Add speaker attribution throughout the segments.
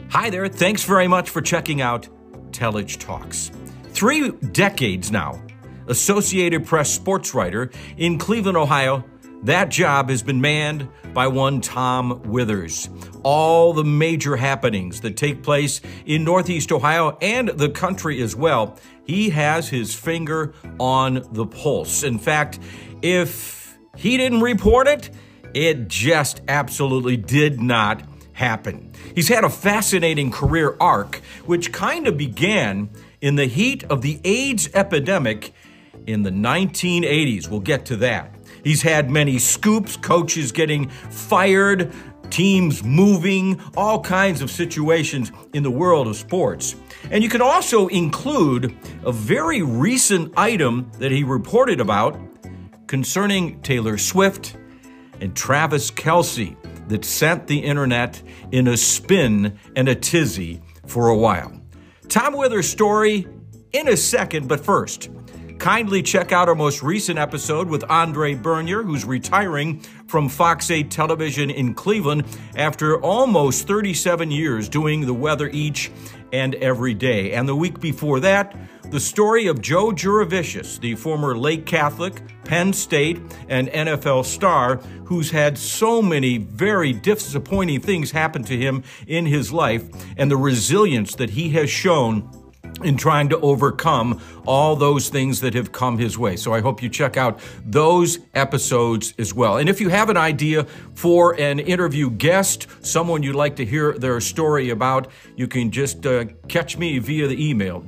Speaker 1: Hi there. Thanks very much for checking out Telich Talks. 3 decades now, Associated Press sports writer in Cleveland, Ohio. That job has been manned by one Tom Withers. All the major happenings that take place in Northeast Ohio and the country as well, he has his finger on the pulse. In fact, if he didn't report it, it just absolutely did not happen. He's had a fascinating career arc, which kind of began in the heat of the AIDS epidemic in the 1980s. We'll get to that. He's had many scoops, coaches getting fired, teams moving, all kinds of situations in the world of sports. And you can also include a very recent item that he reported about concerning Taylor Swift and Travis Kelce that sent the internet in a spin and a tizzy for a while. Tom Withers' story in a second, but first, kindly check out our most recent episode with Andre Bernier, who's retiring from Fox 8 television in Cleveland after almost 37 years doing the weather each and every day. And the week before that, the story of Joe Jurevicius, the former Lake Catholic, Penn State, and NFL star, who's had so many very disappointing things happen to him in his life, and the resilience that he has shown in trying to overcome all those things that have come his way. So I hope you check out those episodes as well. And if you have an idea for an interview guest, someone you'd like to hear their story about, you can just catch me via the email,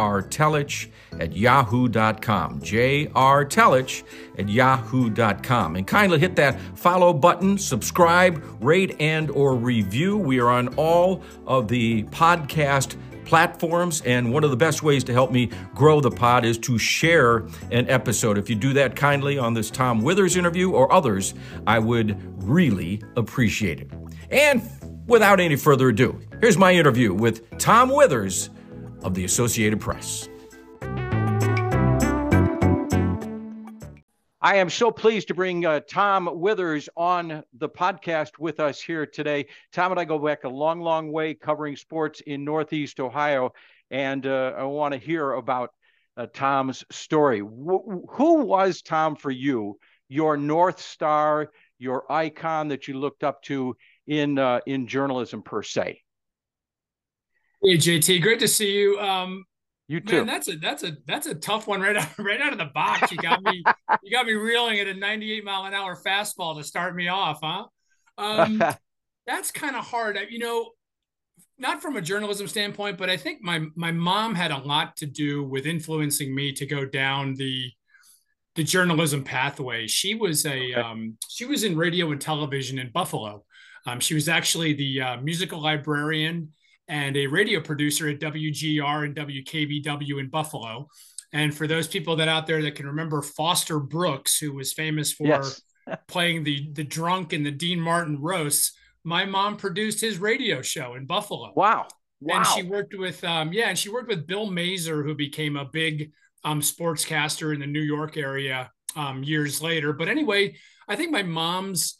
Speaker 1: jrtelich@yahoo.com, jrtelich@yahoo.com. And kindly hit that follow button, subscribe, rate, and or review. We are on all of the podcast platforms, and one of the best ways to help me grow the pod is to share an episode. If you do that kindly on this Tom Withers interview or others, I would really appreciate it. And without any further ado, here's my interview with Tom Withers of the Associated Press. I am so pleased to bring Tom Withers on the podcast with us here today. Tom and I go back a long, long way covering sports in Northeast Ohio, and I want to hear about Tom's story. Who was Tom for you, your North Star, your icon that you looked up to in journalism per se?
Speaker 2: Hey JT, great to see you.
Speaker 1: You too.
Speaker 2: Man, that's a tough one right out of the box. You got me reeling at a 98 mile an hour fastball to start me off, huh? That's kind of hard. Not from a journalism standpoint, but I think my mom had a lot to do with influencing me to go down the journalism pathway. She was she was in radio and television in Buffalo. She was actually the musical librarian and a radio producer at WGR and WKBW in Buffalo. And for those people that out there that can remember Foster Brooks, who was famous for playing the drunk in the Dean Martin roasts, my mom produced his radio show in Buffalo.
Speaker 1: Wow.
Speaker 2: And she worked with Bill Mazer, who became a big sportscaster in the New York area years later. But anyway, I think my mom's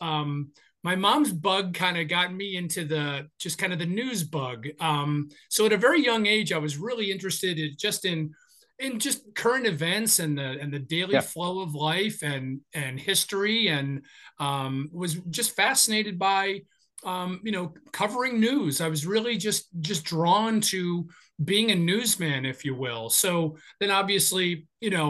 Speaker 2: bug kind of got me into the news bug. So at a very young age, I was really interested in just current events and the daily flow of life and history, and was just fascinated by covering news. I was really just drawn to being a newsman, if you will. So then obviously,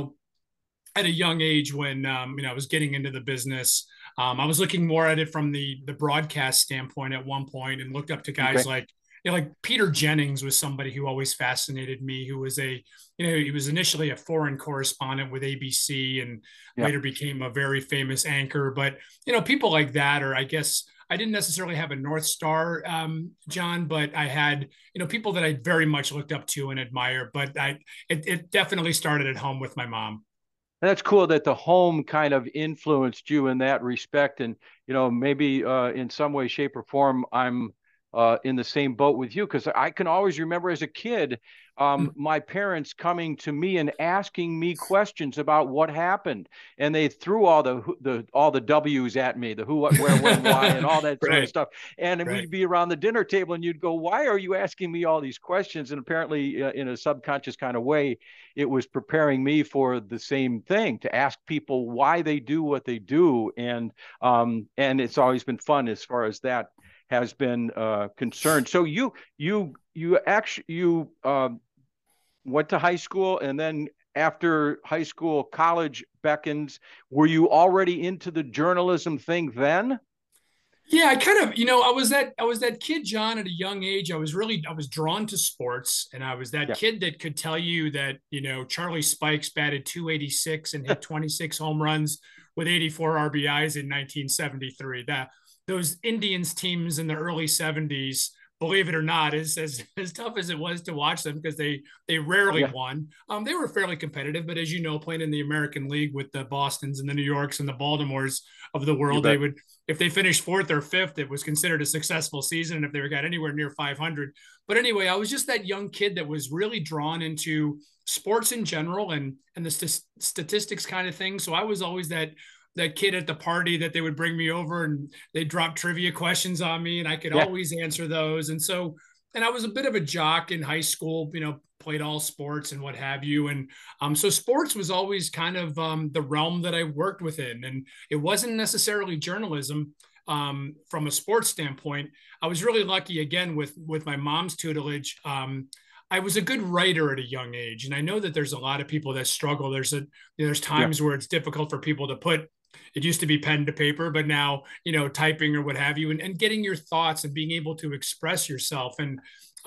Speaker 2: at a young age when I was getting into the business, I was looking more at it from the broadcast standpoint at one point, and looked up to guys like Peter Jennings was somebody who always fascinated me, who was he was initially a foreign correspondent with ABC and later became a very famous anchor. But, people like that, or I guess I didn't necessarily have a North Star, John, but I had, people that I very much looked up to and admire. But it definitely started at home with my mom.
Speaker 1: That's cool that the home kind of influenced you in that respect. And, maybe in some way, shape, or form, I'm
Speaker 3: in the same boat with you, because I can always remember as a kid, my parents coming to me and asking me questions about what happened, and they threw all the W's at me, the who, what, where, when, why, and all that sort of
Speaker 2: Right,
Speaker 3: stuff. And then
Speaker 2: right.
Speaker 3: we'd be around the dinner table, and you'd go, "Why are you asking me all these questions?" And apparently, in a subconscious kind of way, it was preparing me for the same thing, to ask people why they do what they do, and it's always been fun as far as that has been concerned. So you actually went to high school, and then after high school, college beckons. Were you already into the journalism thing then?
Speaker 2: Yeah, I kind of, I was that kid, John, at a young age. I was drawn to sports, and I was that
Speaker 3: Yeah,
Speaker 2: kid that could tell you that, Charlie Spikes batted 286 and hit 26 home runs with 84 RBIs in 1973. That those Indians teams in the early 70s, believe it or not, is as tough as it was to watch them because they rarely
Speaker 3: yeah,
Speaker 2: won. They were fairly competitive, but as you know, playing in the American League with the Bostons and the New Yorks and the Baltimores of the
Speaker 3: you
Speaker 2: world, they
Speaker 3: bet.
Speaker 2: would, if they finished fourth or fifth, it was considered a successful season. And if they got anywhere near 500, but anyway, I was just that young kid that was really drawn into sports in general and the statistics kind of thing. So I was always that kid at the party that they would bring me over and they drop trivia questions on me and I could
Speaker 3: Yeah,
Speaker 2: always answer those. And I was a bit of a jock in high school, played all sports and what have you. And so sports was always kind of the realm that I worked within. And it wasn't necessarily journalism from a sports standpoint. I was really lucky again with my mom's tutelage. I was a good writer at a young age, and I know that there's a lot of people that struggle. There's
Speaker 3: yeah.
Speaker 2: times where it's difficult for people to put. It used to be pen to paper, but now typing or what have you, and getting your thoughts and being able to express yourself. And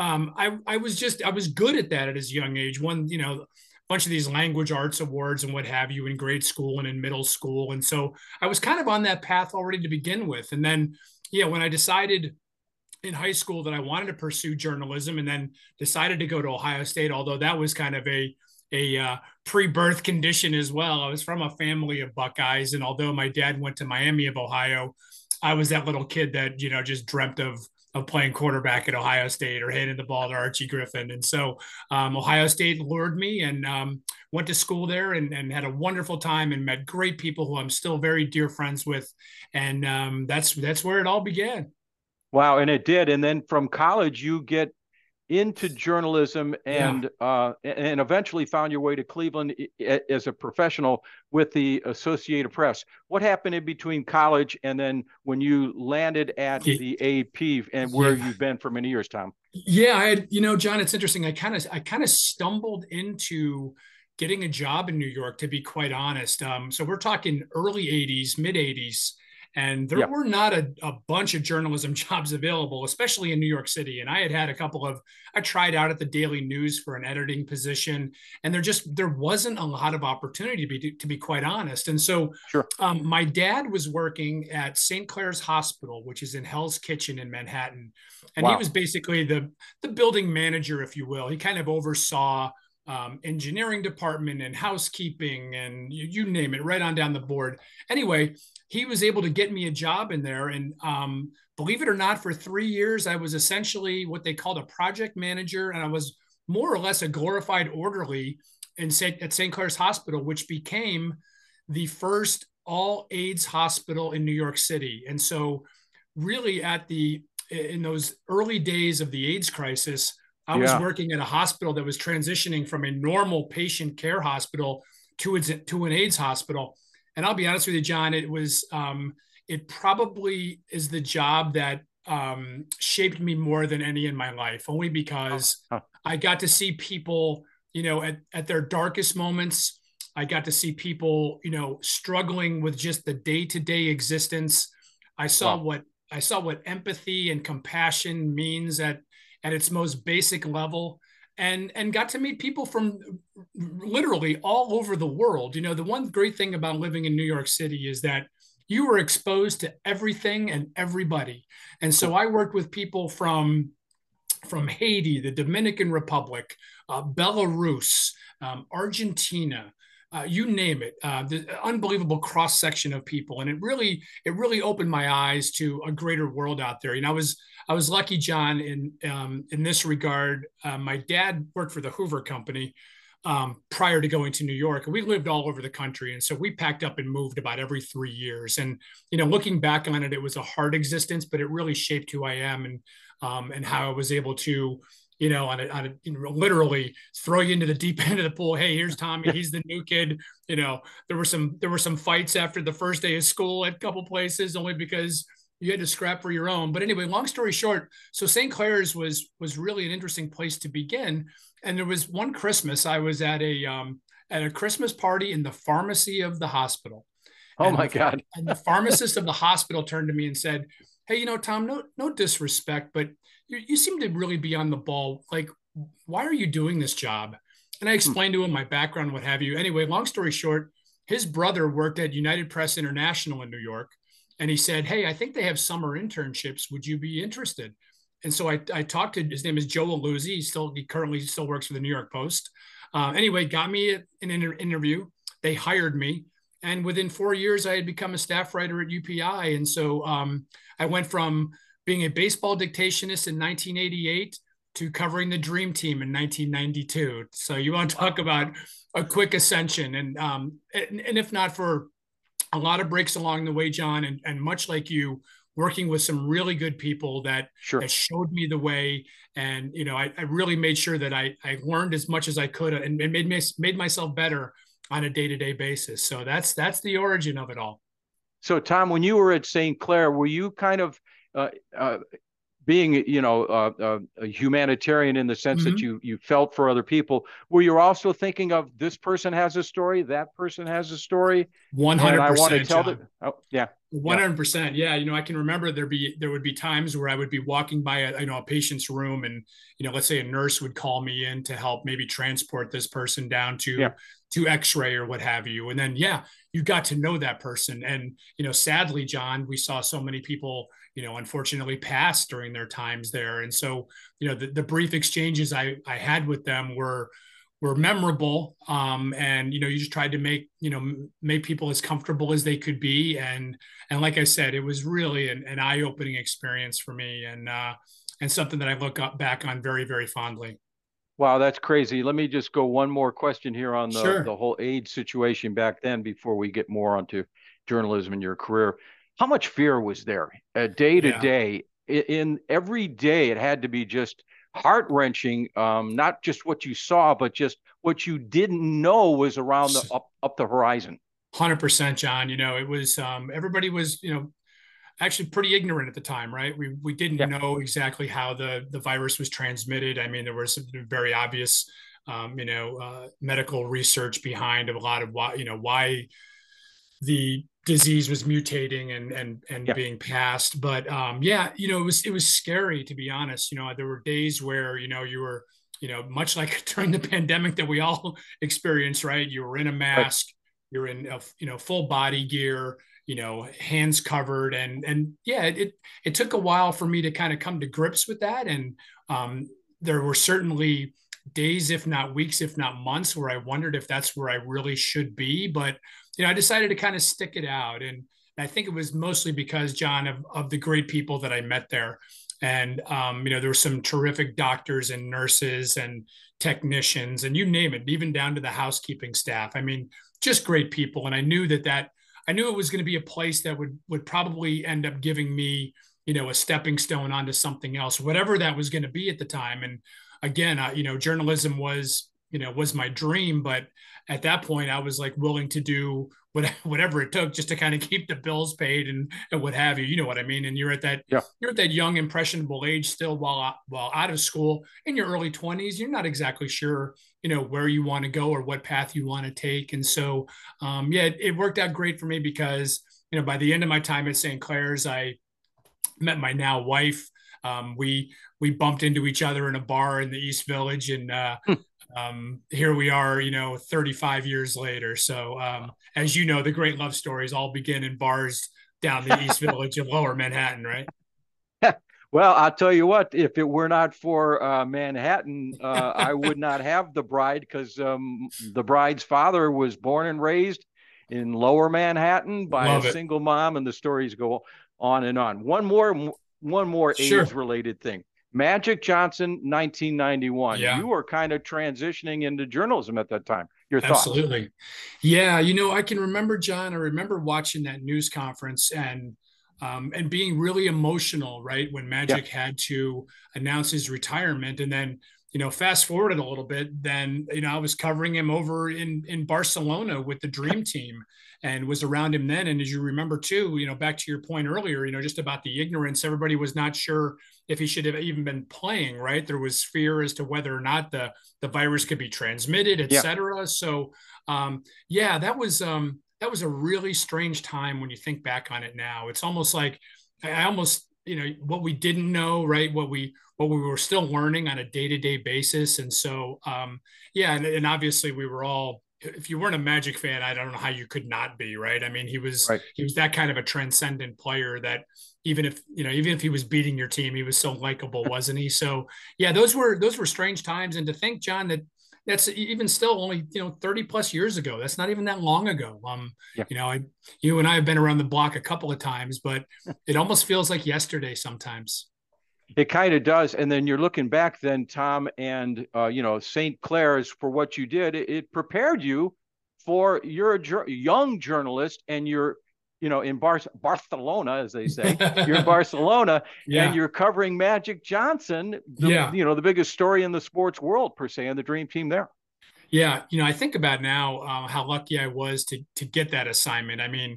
Speaker 2: I was good at that at his young age. Won a bunch of these language arts awards and what have you in grade school and in middle school, and so I was kind of on that path already to begin with. And then when I decided in high school that I wanted to pursue journalism and then decided to go to Ohio State, although that was kind of a pre-birth condition as well. I was from a family of Buckeyes, and although my dad went to Miami of Ohio, I was that little kid that just dreamt of playing quarterback at Ohio State or handing the ball to Archie Griffin. And so Ohio State lured me and went to school there and had a wonderful time and met great people who I'm still very dear friends with. And that's where it all began.
Speaker 3: Wow, and it did. And then from college, you get into journalism
Speaker 2: Yeah.
Speaker 3: and eventually found your way to Cleveland as a professional with the Associated Press. What happened in between college and then when you landed at the AP, and where
Speaker 2: Yeah.
Speaker 3: you've been for many years, Tom?
Speaker 2: Yeah, I had, John, it's interesting. I kind of stumbled into getting a job in New York, to be quite honest. So we're talking early 80s, mid 80s, and there
Speaker 3: Yeah.
Speaker 2: were not a bunch of journalism jobs available, especially in New York City. And I had a couple of, I tried out at the Daily News for an editing position, and there wasn't a lot of opportunity to be quite honest. And so
Speaker 3: Sure.
Speaker 2: my dad was working at St. Clair's Hospital, which is in Hell's Kitchen in Manhattan, and he
Speaker 3: Wow.
Speaker 2: was basically the building manager, if you will. He kind of oversaw engineering department and housekeeping and you name it, right on down the board. Anyway, he was able to get me a job in there, and believe it or not, for 3 years I was essentially what they called a project manager, and I was more or less a glorified orderly at St. Clair's Hospital, which became the first all AIDS hospital in New York City. And so, really, in those early days of the AIDS crisis, I was
Speaker 3: Yeah.
Speaker 2: working at a hospital that was transitioning from a normal patient care hospital to an AIDS hospital. And I'll be honest with you, John, it probably is the job that shaped me more than any in my life, only because
Speaker 3: Huh.
Speaker 2: I got to see people, at their darkest moments. I got to see people, struggling with just the day-to-day existence. I saw
Speaker 3: Wow.
Speaker 2: what I saw what empathy and compassion means at its most basic level, and got to meet people from literally all over the world. The one great thing about living in New York City is that you were exposed to everything and everybody. And so
Speaker 3: Cool.
Speaker 2: I worked with people from Haiti, the Dominican Republic, Belarus, Argentina, you name it, the unbelievable cross section of people, and it really opened my eyes to a greater world out there. I was lucky, John, in this regard. My dad worked for the Hoover Company prior to going to New York, and we lived all over the country, and so we packed up and moved about every 3 years. And looking back on it, it was a hard existence, but it really shaped who I am and how I was able to literally throw you into the deep end of the pool. Hey, here's Tommy. He's the new kid. There were some fights after the first day of school at a couple places, only because you had to scrap for your own. But anyway, long story short, so St. Clair's was really an interesting place to begin. And there was one Christmas I was at a Christmas party in the pharmacy of the hospital.
Speaker 3: Oh my God.
Speaker 2: And the pharmacist of the hospital turned to me and said, "Hey, Tom, no disrespect, but you seem to really be on the ball. Like, why are you doing this job?" And I explained to him my background, what have you. Anyway, long story short, his brother worked at United Press International in New York. And he said, "Hey, I think they have summer internships. Would you be interested?" And so I talked to, his name is Joe Aluzzi. He currently still works for the New York Post. Anyway, got me an interview. They hired me. And within 4 years, I had become a staff writer at UPI. And so I went from being a baseball dictationist in 1988 to covering the Dream Team in 1992. So you want to talk about a quick ascension. And if not for a lot of breaks along the way, John, and much like you, working with some really good people that showed me the way. And, I really made sure that I learned as much as I could and made myself better on a day-to-day basis. So that's the origin of it all.
Speaker 3: So Tom, when you were at St. Clair, were you kind of being, a humanitarian in the sense that you felt for other people? Were you also thinking of, this person has a story, that person has a story?
Speaker 2: 100%.
Speaker 3: I want to tell them. Oh, yeah.
Speaker 2: 100%. Yeah. I can remember there would be times where I would be walking by a patient's room, and, let's say a nurse would call me in to help maybe transport this person down to X-ray or what have you. And then, you got to know that person. And, sadly, John, we saw so many people, unfortunately pass during their times there. And so, the brief exchanges I had with them were memorable. And, you just tried to make people as comfortable as they could be. And like I said, it was really an eye-opening experience for me, and something that I look back on very, very fondly.
Speaker 3: Wow, that's crazy. Let me just go one more question here on the whole AIDS situation back then before we get more onto journalism and your career. How much fear was there day to day? In every day, it had to be just heart-wrenching, not just what you saw, but just what you didn't know was around up the horizon.
Speaker 2: 100%, John. It was everybody was actually pretty ignorant at the time, right? We didn't know exactly how the virus was transmitted. I mean, there was some very obvious medical research behind a lot of why the disease was mutating and being passed. But it was scary, to be honest. There were days where you were much like during the pandemic that we all experienced, right? You were in a mask, you're in full body gear, hands covered, and it took a while for me to kind of come to grips with that. And there were certainly days, if not weeks, if not months, where I wondered if that's where I really should be. But I decided to kind of stick it out. And I think it was mostly because, John, of the great people that I met there. And, there were some terrific doctors and nurses and technicians, and you name it, even down to the housekeeping staff. I mean, just great people. And I knew I knew it was going to be a place that would probably end up giving me, a stepping stone onto something else, whatever that was going to be at the time. And again, journalism was my dream, but at that point I was like willing to do whatever it took just to kind of keep the bills paid and what have you. You know what I mean? And you're at that young, impressionable age still, while out of school in your early 20s, you're not exactly sure, where you want to go or what path you want to take. And so, it worked out great for me because, by the end of my time at St. Clair's, I met my now wife. We bumped into each other in a bar in the East Village, and here we are, 35 years later. So, as you know, the great love stories all begin in bars down the East Village of Lower Manhattan, right?
Speaker 3: Well, I'll tell you what, if it were not for Manhattan, I would not have the bride, because the bride's father was born and raised in Lower Manhattan by a
Speaker 2: Love it.
Speaker 3: single mom, and the stories go on and on. One more
Speaker 2: Sure.
Speaker 3: age-related thing. Magic Johnson, 1991.
Speaker 2: Yeah.
Speaker 3: You were kind of transitioning into journalism at that time. Your thoughts?
Speaker 2: Absolutely. Yeah, I can remember, John. I remember watching that news conference and being really emotional, right, when
Speaker 3: Yeah,
Speaker 2: Magic had to announce his retirement. And then, fast forwarded a little bit, then, I was covering him over in Barcelona with the Dream Team and was around him then. And as you remember too, back to your point earlier, just about the ignorance, everybody was not sure if he should have even been playing, right? There was fear as to whether or not the virus could be transmitted, et
Speaker 3: yeah.
Speaker 2: cetera. So yeah, that was a really strange time when you think back on it now. It's almost like I almost, what we didn't know, right? What we were still learning on a day-to-day basis. And so yeah, and obviously we were all, if you weren't a Magic fan, I don't know how you could not be, right? I mean, he was
Speaker 3: Right.
Speaker 2: he was that kind of a transcendent player that even if he was beating your team, he was so likable, wasn't he? So yeah, those were strange times. And to think, John, that's even still only 30 plus years ago. That's not even that long ago.
Speaker 3: Yeah.
Speaker 2: You and I have been around the block a couple of times, but it almost feels like yesterday sometimes.
Speaker 3: It kind of does. And then you're looking back then, Tom, and St. Clair's, for what you did. It prepared you for, you're a young journalist, and you're, in Barcelona, as they say. You're in Barcelona, and
Speaker 2: Yeah.
Speaker 3: you're covering Magic Johnson,
Speaker 2: Yeah.
Speaker 3: the biggest story in the sports world, per se, and the dream team there.
Speaker 2: Yeah, I think about now how lucky I was to get that assignment. I mean,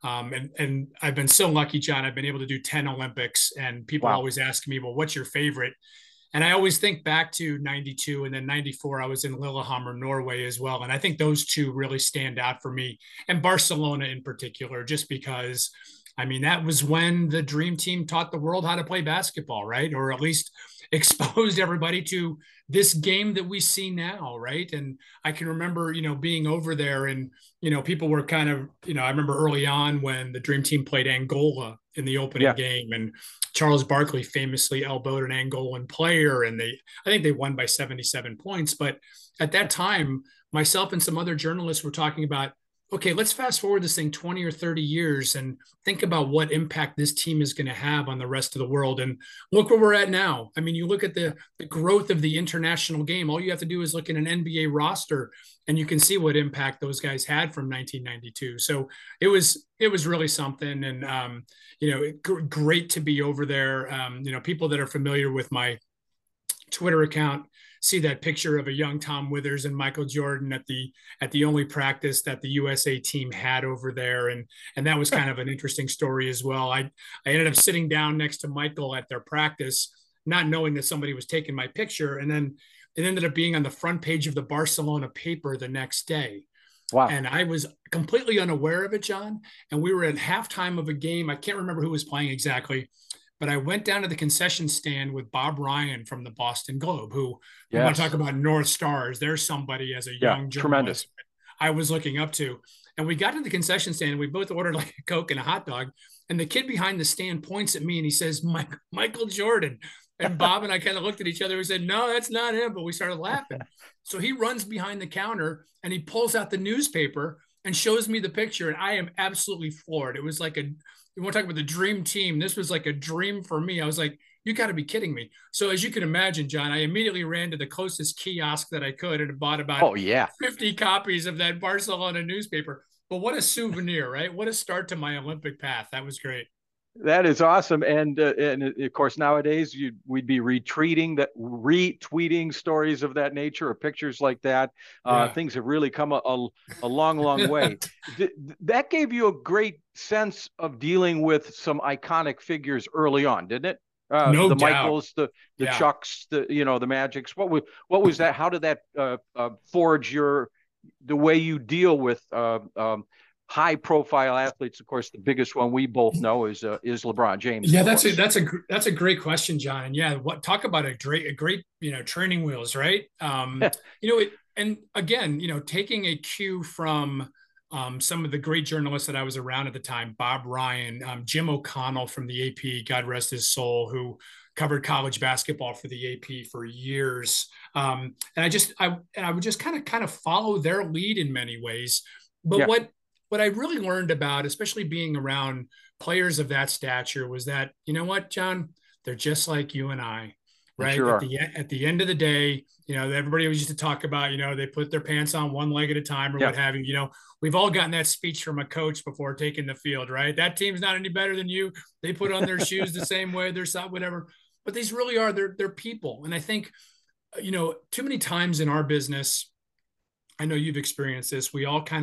Speaker 2: and I've been so lucky, John. I've been able to do 10 Olympics, and people
Speaker 3: Wow.
Speaker 2: always ask me, "Well, what's your favorite?" And I always think back to 92 and then 94. I was in Lillehammer, Norway as well, and I think those two really stand out for me, and Barcelona in particular, just because. I mean, that was when the Dream Team taught the world how to play basketball, right? Or at least exposed everybody to this game that we see now, right? And I can remember, being over there and, people were kind of, I remember early on when the Dream Team played Angola in the opening
Speaker 3: Yeah.
Speaker 2: game, and Charles Barkley famously elbowed an Angolan player, and I think they won by 77 points. But at that time, myself and some other journalists were talking about, okay, let's fast forward this thing 20 or 30 years and think about what impact this team is going to have on the rest of the world. And look where we're at now. I mean, you look at the growth of the international game. All you have to do is look at an NBA roster, and you can see what impact those guys had from 1992. So it was really something. And great to be over there. People that are familiar with my Twitter account see that picture of a young Tom Withers and Michael Jordan at the only practice that the USA team had over there, and that was kind of an interesting story as well. I ended up sitting down next to Michael at their practice, not knowing that somebody was taking my picture, and then it ended up being on the front page of the Barcelona paper the next day.
Speaker 3: Wow.
Speaker 2: And I was completely unaware of it, John. And we were at halftime of a game. I can't remember who was playing exactly, but I went down to the concession stand with Bob Ryan from the Boston Globe, who you want to talk
Speaker 3: Yes.
Speaker 2: about North Stars. There's somebody as a
Speaker 3: Yeah.
Speaker 2: young
Speaker 3: Tremendous.
Speaker 2: journalist I was looking up to. And we got to the concession stand and we both ordered like a Coke and a hot dog. And the kid behind the stand points at me and he says, Michael Jordan. And Bob and I kind of looked at each other. We said, no, that's not him. But we started laughing. So he runs behind the counter and he pulls out the newspaper and shows me the picture. And I am absolutely floored. It was like you want to talk about the dream team. This was like a dream for me. I was like, you got to be kidding me. So as you can imagine, John, I immediately ran to the closest kiosk that I could and bought about
Speaker 3: Oh, yeah.
Speaker 2: 50 copies of that Barcelona newspaper. But what a souvenir, right? What a start to my Olympic path. That was great.
Speaker 3: That is awesome, and of course nowadays we'd be retweeting stories of that nature or pictures like that.
Speaker 2: Yeah.
Speaker 3: Things have really come a long, long way. That gave you a great sense of dealing with some iconic figures early on, didn't it?
Speaker 2: No
Speaker 3: The
Speaker 2: doubt.
Speaker 3: Michaels, the
Speaker 2: Yeah.
Speaker 3: Chucks, the Magics. What was that? How did that forge the way you deal with high profile athletes? Of course, the biggest one we both know is LeBron James.
Speaker 2: Yeah,
Speaker 3: of
Speaker 2: that's
Speaker 3: course.
Speaker 2: a great question, John. And yeah, talk about a great training wheels, right? And again, taking a cue from some of the great journalists that I was around at the time, Bob Ryan, Jim O'Connell from the AP, God rest his soul, who covered college basketball for the AP for years. And I would just kind of follow their lead in many ways. But
Speaker 3: Yeah,
Speaker 2: what I really learned about, especially being around players of that stature, was that, you know what, John, they're just like you and I,
Speaker 3: they
Speaker 2: right?
Speaker 3: sure are.
Speaker 2: At the end of the day, everybody always used to talk about, they put their pants on one leg at a time or
Speaker 3: Yeah,
Speaker 2: what have you. We've all gotten that speech from a coach before taking the field, right? That team's not any better than you. They put on their shoes the same way, they're whatever. But these really are, they're people. And I think, too many times in our business, I know you've experienced this.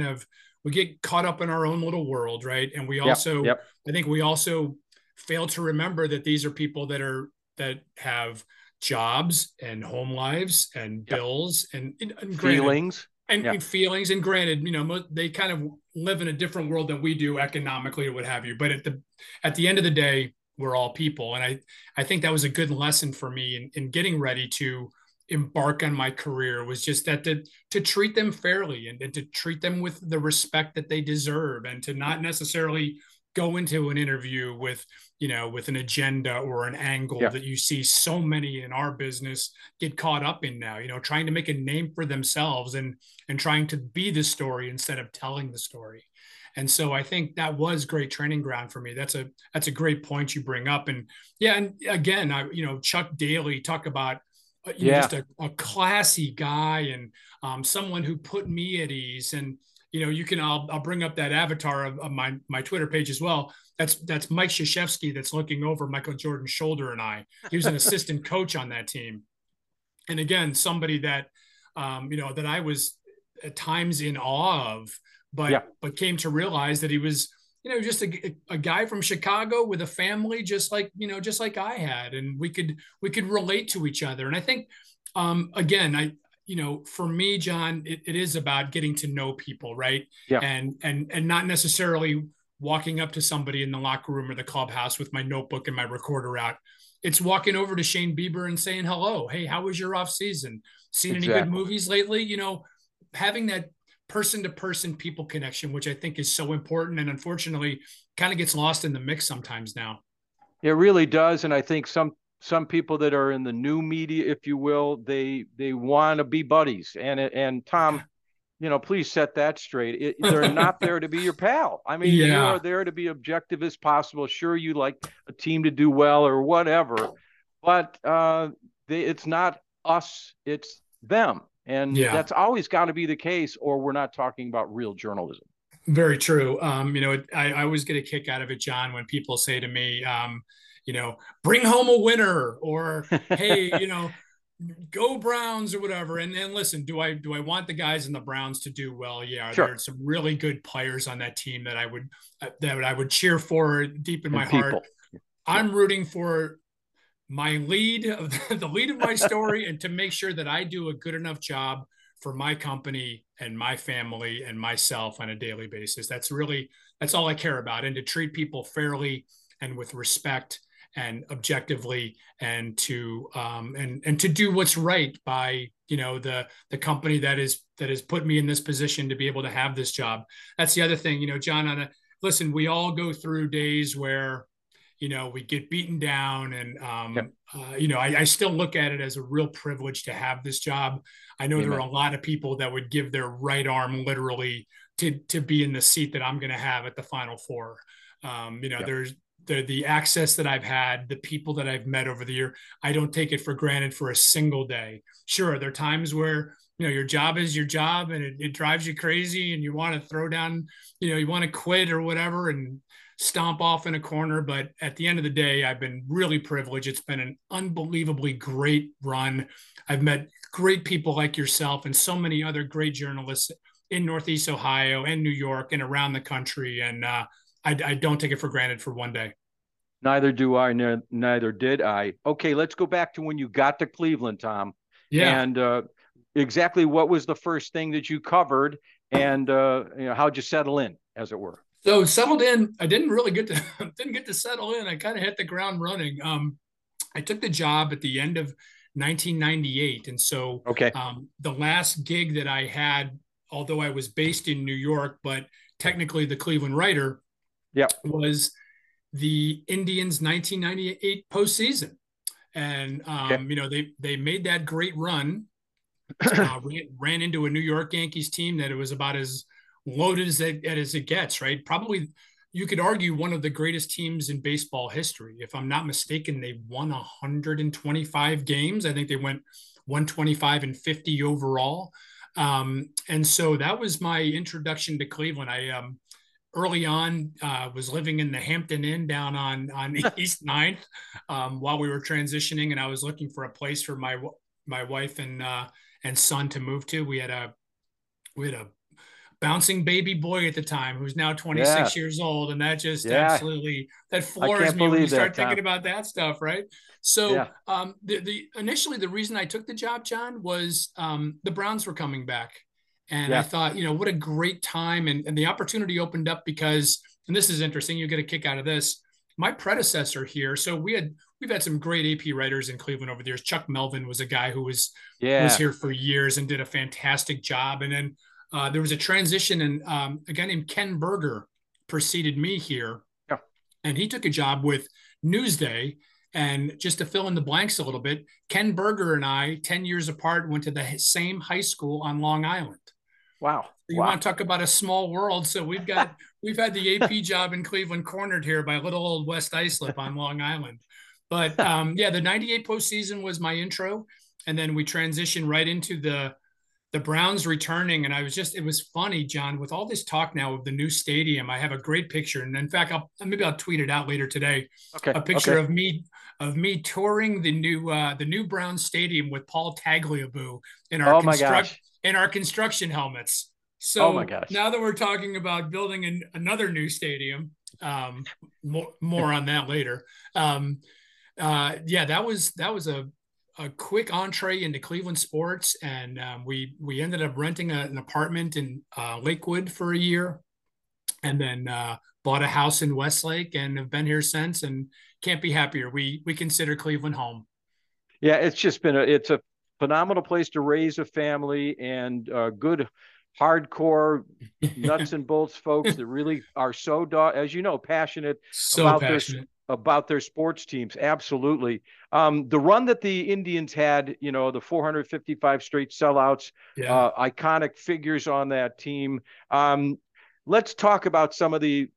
Speaker 2: We get caught up in our own little world, right? And
Speaker 3: yep, yep,
Speaker 2: I think we also fail to remember that these are people that have jobs and home lives and
Speaker 3: yep.
Speaker 2: bills and granted,
Speaker 3: Feelings. Yeah,
Speaker 2: and feelings. And granted, they kind of live in a different world than we do economically or what have you. But at the end of the day, we're all people. And I think that was a good lesson for me in getting ready to embark on my career, was just that to treat them fairly and to treat them with the respect that they deserve, and to not necessarily go into an interview with an agenda or an angle
Speaker 3: yeah,
Speaker 2: that you see so many in our business get caught up in now, trying to make a name for themselves and trying to be the story instead of telling the story. And so I think that was great training ground for me. That's a great point you bring up. And yeah, and again, Chuck Daly, talk about
Speaker 3: yeah.
Speaker 2: just a classy guy, and someone who put me at ease. And I'll bring up that avatar of my Twitter page as well. That's Mike Krzyzewski, that's looking over Michael Jordan's shoulder, and he was an assistant coach on that team. And again, somebody that that I was at times in awe of,
Speaker 3: Yeah,
Speaker 2: but came to realize that he was just a guy from Chicago with a family, just like I had, and we could relate to each other. And I think, again, for me, John, it is about getting to know people, right?
Speaker 3: yeah.
Speaker 2: And not necessarily walking up to somebody in the locker room or the clubhouse with my notebook and my recorder out. It's walking over to Shane Bieber and saying hello. Hey, how was your off season? Seen any good
Speaker 3: Exactly.
Speaker 2: movies lately? Having that person to person people connection, which I think is so important, and unfortunately kind of gets lost in the mix sometimes now.
Speaker 3: It really does, and I think some people that are in the new media, if you will, they want to be buddies, and Tom, please set that straight. They're not there to be your pal. I mean, you are
Speaker 2: Yeah.
Speaker 3: there to be objective as possible. Sure, you like a team to do well or whatever, but it's not us, it's them. And
Speaker 2: Yeah.
Speaker 3: that's always got to be the case, or we're not talking about real journalism.
Speaker 2: Very true. I always get a kick out of it, John, when people say to me, bring home a winner, or hey, go Browns or whatever. And listen, do I want the guys in the Browns to do well? Yeah,
Speaker 3: Sure.
Speaker 2: there's some really good players on that team that I would cheer for deep in my
Speaker 3: And
Speaker 2: heart.
Speaker 3: people. Yeah.
Speaker 2: I'm rooting for my lead of the lead of my story, and to make sure that I do a good enough job for my company and my family and myself on a daily basis. That's all I care about, and to treat people fairly and with respect and objectively, and to and to do what's right by the company that has put me in this position to be able to have this job. That's the other thing, John. Listen, we all go through days where we get beaten down, and
Speaker 3: Yeah.
Speaker 2: I still look at it as a real privilege to have this job. I know there
Speaker 3: Amen.
Speaker 2: are a lot of people that would give their right arm literally to be in the seat that I'm going to have at the Final Four.
Speaker 3: Yeah.
Speaker 2: There's the access that I've had, the people that I've met over the year. I don't take it for granted for a single day. Sure, there are times where your job is your job, and it drives you crazy, and you want to throw down, you want to quit or whatever and stomp off in a corner. But at the end of the day, I've been really privileged. It's been an unbelievably great run. I've met great people like yourself and so many other great journalists in Northeast Ohio and New York and around the country. And I don't take it for granted for one day.
Speaker 3: Neither do I. Neither did I. Okay, let's go back to when you got to Cleveland, Tom.
Speaker 2: Yeah.
Speaker 3: And exactly what was the first thing that you covered, and how'd you settle in, as it were?
Speaker 2: So settled in, I didn't really didn't get to settle in. I kind of hit the ground running. I took the job at the end of 1998, and so
Speaker 3: Okay.
Speaker 2: the last gig that I had although I was based in New York, but technically the Cleveland writer,
Speaker 3: Yeah.
Speaker 2: was the Indians' 1998 postseason. And,
Speaker 3: Okay.
Speaker 2: they made that great run, ran into a New York Yankees team that it was about as loaded as it gets, right? Probably you could argue one of the greatest teams in baseball history. If I'm not mistaken, they won 125 games. I think they went 125 and 50 overall. And so that was my introduction to Cleveland. I early on was living in the Hampton Inn down on East 9th while we were transitioning, and I was looking for a place for my wife and son to move to. We had a bouncing baby boy at the time who's now 26
Speaker 3: Yeah.
Speaker 2: years old, and that just
Speaker 3: Yeah.
Speaker 2: absolutely that
Speaker 3: I
Speaker 2: floors
Speaker 3: can't
Speaker 2: me when you
Speaker 3: believe that,
Speaker 2: start
Speaker 3: Tom.
Speaker 2: thinking about that stuff, right? So
Speaker 3: Yeah.
Speaker 2: initially the reason I took the job, John, was the Browns were coming back. And I
Speaker 3: Yeah.
Speaker 2: thought, what a great time. And the opportunity opened up because, and this is interesting, you get a kick out of this. My predecessor here, so we've had some great AP writers in Cleveland over the years. Chuck Melvin was a guy who was
Speaker 3: Yeah.
Speaker 2: here for years and did a fantastic job. And then there was a transition, and a guy named Ken Berger preceded me here.
Speaker 3: Yeah.
Speaker 2: And he took a job with Newsday. And just to fill in the blanks a little bit, Ken Berger and I, 10 years apart, went to the same high school on Long Island.
Speaker 3: Wow.
Speaker 2: You want to talk about a small world? So we've had the AP job in Cleveland cornered here by little old West Islip on Long Island. But the 98 postseason was my intro. And then we transitioned right into the Browns returning. And it was funny, John, with all this talk now of the new stadium. I have a great picture. And in fact, maybe I'll tweet it out later today.
Speaker 3: Okay.
Speaker 2: A picture of me touring the new Browns stadium with Paul Tagliabue in our construction helmets. So now that we're talking about building another new stadium, more on that later. That was a quick entree into Cleveland sports, and we ended up renting an apartment in Lakewood for a year, and then bought a house in Westlake, and have been here since, and can't be happier. We consider Cleveland home.
Speaker 3: Yeah, it's just been it's a phenomenal place to raise a family, and good hardcore nuts and bolts folks that really are so, as you know, passionate about their sports teams. Absolutely. The run that the Indians had, the 455 straight sellouts, iconic figures on that team. Let's talk about some of the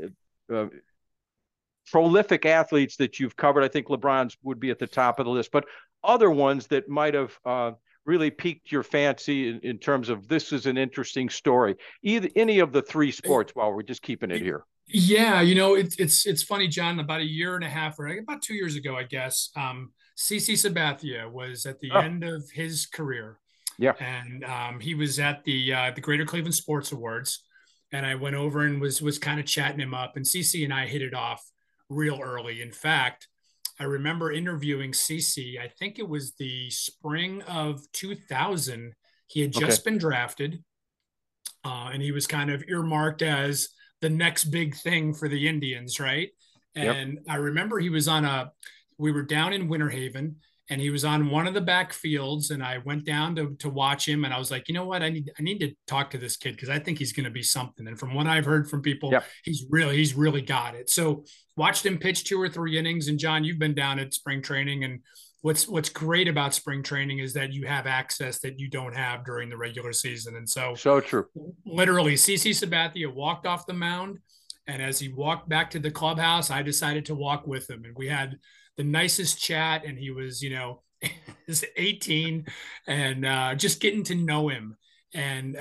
Speaker 3: prolific athletes that you've covered. I think LeBron's would be at the top of the list, but other ones that might have really piqued your fancy in terms of this is an interesting story. Any of the three sports, while we're just keeping it here.
Speaker 2: Yeah, it's funny, John. About a year and a half, or about 2 years ago, I guess, CC Sabathia was at the end of his career.
Speaker 3: Yeah,
Speaker 2: and he was at the Greater Cleveland Sports Awards, and I went over and was kind of chatting him up. And CC and I hit it off real early. In fact, I remember interviewing CC. I think it was the spring of 2000. He had just been drafted, and he was kind of earmarked as the next big thing for the Indians, right? And I remember we were down in Winter Haven, and he was on one of the back fields, and I went down to watch him, and I was like, you know what? I need to talk to this kid because I think he's going to be something. And from what I've heard from people, he's really got it. So watched him pitch 2 or 3 innings. And John, you've been down at spring training, and what's great about spring training is that you have access that you don't have during the regular season. And so
Speaker 3: true.
Speaker 2: Literally, CC Sabathia walked off the mound, and as he walked back to the clubhouse, I decided to walk with him, and we had the nicest chat. And he was, he's 18, and just getting to know him, and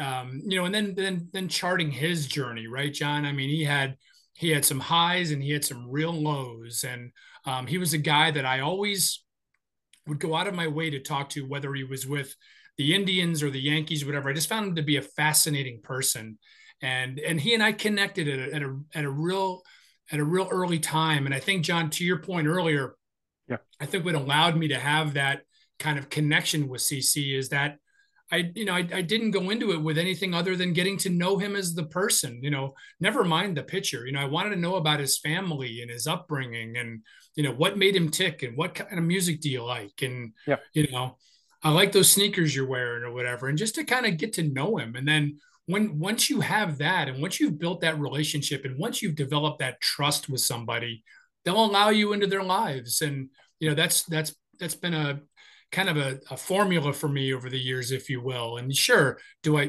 Speaker 2: and then charting his journey, right, John? I mean, he had some highs and he had some real lows, and he was a guy that I always would go out of my way to talk to, whether he was with the Indians or the Yankees, whatever. I just found him to be a fascinating person. And he and I connected at a real early time. And I think, John, to your point earlier, I think what allowed me to have that kind of connection with CC is that I didn't go into it with anything other than getting to know him as the person, never mind the pitcher. I wanted to know about his family and his upbringing, and, what made him tick, and what kind of music do you like? And, I like those sneakers you're wearing or whatever, and just to kind of get to know him. And then once you have that, and once you've built that relationship, and once you've developed that trust with somebody, they'll allow you into their lives. And that's been a kind of a formula for me over the years, if you will. And sure,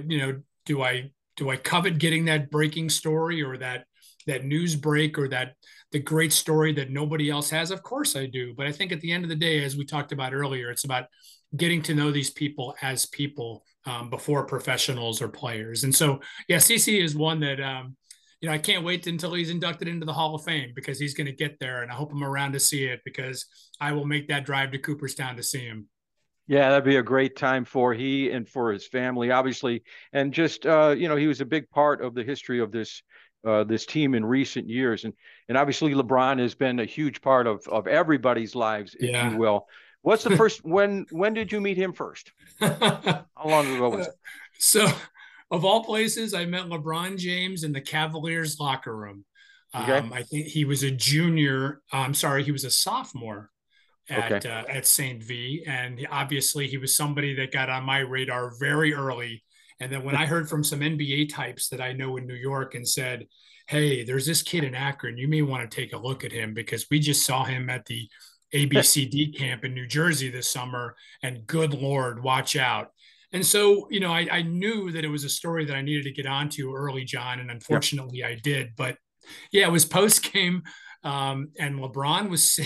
Speaker 2: do I covet getting that breaking story or that news break or that the great story that nobody else has? Of course I do. But I think at the end of the day, as we talked about earlier, it's about getting to know these people as people before professionals or players. And so, yeah, CC is one that, I can't wait until he's inducted into the Hall of Fame because he's going to get there. And I hope I'm around to see it because I will make that drive to Cooperstown to see him.
Speaker 3: Yeah, that'd be a great time for he and for his family, obviously. And just, he was a big part of the history of this team in recent years. And obviously LeBron has been a huge part of everybody's lives, if you
Speaker 2: Yeah.
Speaker 3: will. What's the first, when did you meet him first? How long ago was it?
Speaker 2: So, of all places, I met LeBron James in the Cavaliers locker room.
Speaker 3: Okay.
Speaker 2: I think he was a junior. I'm sorry, he was a sophomore
Speaker 3: Okay.
Speaker 2: at St. V, and obviously he was somebody that got on my radar very early. And then when I heard from some NBA types that I know in New York and said, "Hey, there's this kid in Akron. You may want to take a look at him because we just saw him at the ABCD camp in New Jersey this summer, and good Lord, watch out." And so, I knew that it was a story that I needed to get onto early, John, and
Speaker 3: Yeah.
Speaker 2: unfortunately I did. But yeah, it was post game, and LeBron was.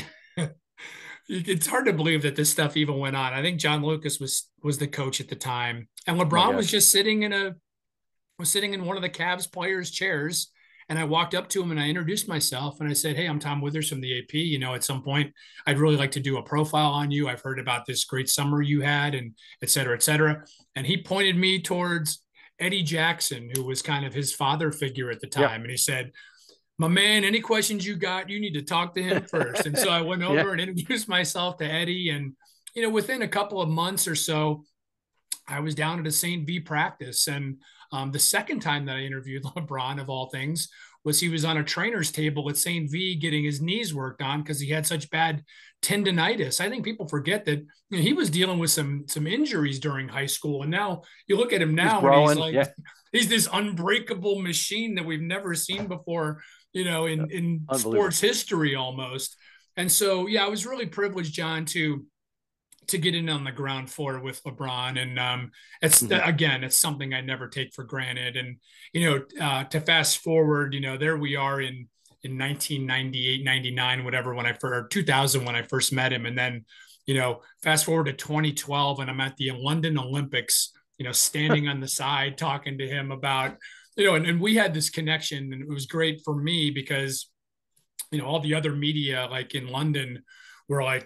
Speaker 2: It's hard to believe that this stuff even went on. I think John Lucas was the coach at the time, and
Speaker 3: Oh my
Speaker 2: LeBron was
Speaker 3: gosh.
Speaker 2: just sitting in one of the Cavs players' chairs. And I walked up to him and I introduced myself and I said, "Hey, I'm Tom Withers from the AP. At some point, I'd really like to do a profile on you. I've heard about this great summer you had, and et cetera, et cetera." And he pointed me towards Eddie Jackson, who was kind of his father figure at the
Speaker 3: Yeah.
Speaker 2: time. And he said, "My man, any questions you got, you need to talk to him first." And so I went
Speaker 3: Yeah.
Speaker 2: over and introduced myself to Eddie. And, within a couple of months or so, I was down at a St. V practice. And the second time that I interviewed LeBron, of all things, was he was on a trainer's table at St. V getting his knees worked on because he had such bad tendonitis. I think people forget that he was dealing with some injuries during high school. And now you look at him
Speaker 3: He's
Speaker 2: now and he's
Speaker 3: growing.
Speaker 2: like,
Speaker 3: Yeah.
Speaker 2: he's this unbreakable machine that we've never seen before, in
Speaker 3: Unbelievable.
Speaker 2: sports history almost. And so, yeah, I was really privileged, John, to get in on the ground floor with LeBron. And it's
Speaker 3: Mhm.
Speaker 2: again, it's something I never take for granted. And, to fast forward, there we are in 1998, 99, whatever, when I first, or 2000, when I first met him. And then, fast forward to 2012 and I'm at the London Olympics, standing on the side, talking to him about, and we had this connection and it was great for me because, all the other media like in London were like,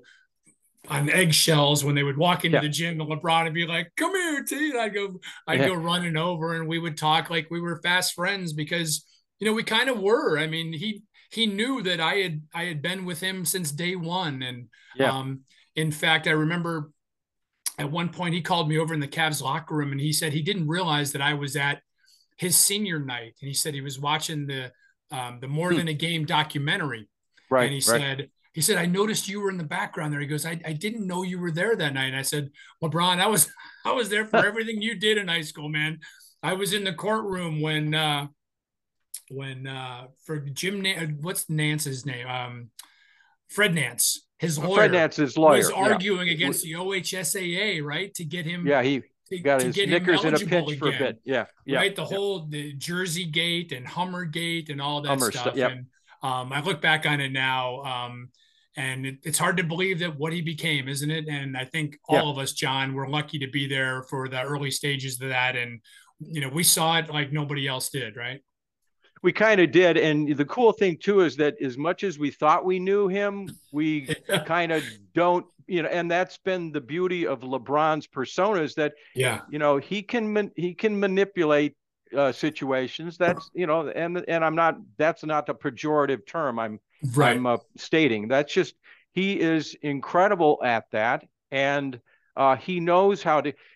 Speaker 2: on eggshells when they would walk into
Speaker 3: Yeah.
Speaker 2: the gym and LeBron would be like, "Come here, T." And I'd
Speaker 3: Yeah.
Speaker 2: go running over and we would talk like we were fast friends because, we kind of were. I mean, he knew that I had been with him since day one. And
Speaker 3: Yeah.
Speaker 2: in fact, I remember at one point he called me over in the Cavs locker room and he said he didn't realize that I was at his senior night. And he said he was watching the More
Speaker 3: Hmm.
Speaker 2: Than a Game documentary. And
Speaker 3: Right.
Speaker 2: he
Speaker 3: Right.
Speaker 2: said, "I noticed you were in the background there." He goes, I didn't know you were there that night." And I said, "LeBron, I was there for everything you did in high school, man. I was in the courtroom when for Jim, what's Nance's name? Fred Nance, his
Speaker 3: Fred
Speaker 2: lawyer,
Speaker 3: Nance's
Speaker 2: was
Speaker 3: lawyer. Yeah.
Speaker 2: arguing against the OHSAA, right, to get him
Speaker 3: Yeah. He got
Speaker 2: to
Speaker 3: his
Speaker 2: get him
Speaker 3: knickers in a
Speaker 2: eligible
Speaker 3: pinch for a
Speaker 2: again,
Speaker 3: bit. Yeah. Yeah.
Speaker 2: right?
Speaker 3: Yeah.
Speaker 2: The Jersey Gate and Hummer Gate and all that
Speaker 3: Hummer stuff.
Speaker 2: stuff.
Speaker 3: Yep.
Speaker 2: And I look back on it now, and it's hard to believe that what he became, isn't it? And I think
Speaker 3: Yeah.
Speaker 2: all of us, John, were lucky to be there for the early stages of that. And, we saw it like nobody else did, right?
Speaker 3: We kind of did. And the cool thing too is that as much as we thought we knew him, we kind of don't, and that's been the beauty of LeBron's persona is that,
Speaker 2: Yeah.
Speaker 3: he can manipulate situations. That's, and that's not a pejorative term.
Speaker 2: Right.
Speaker 3: I'm stating that's just, he is incredible at that. And he knows how to,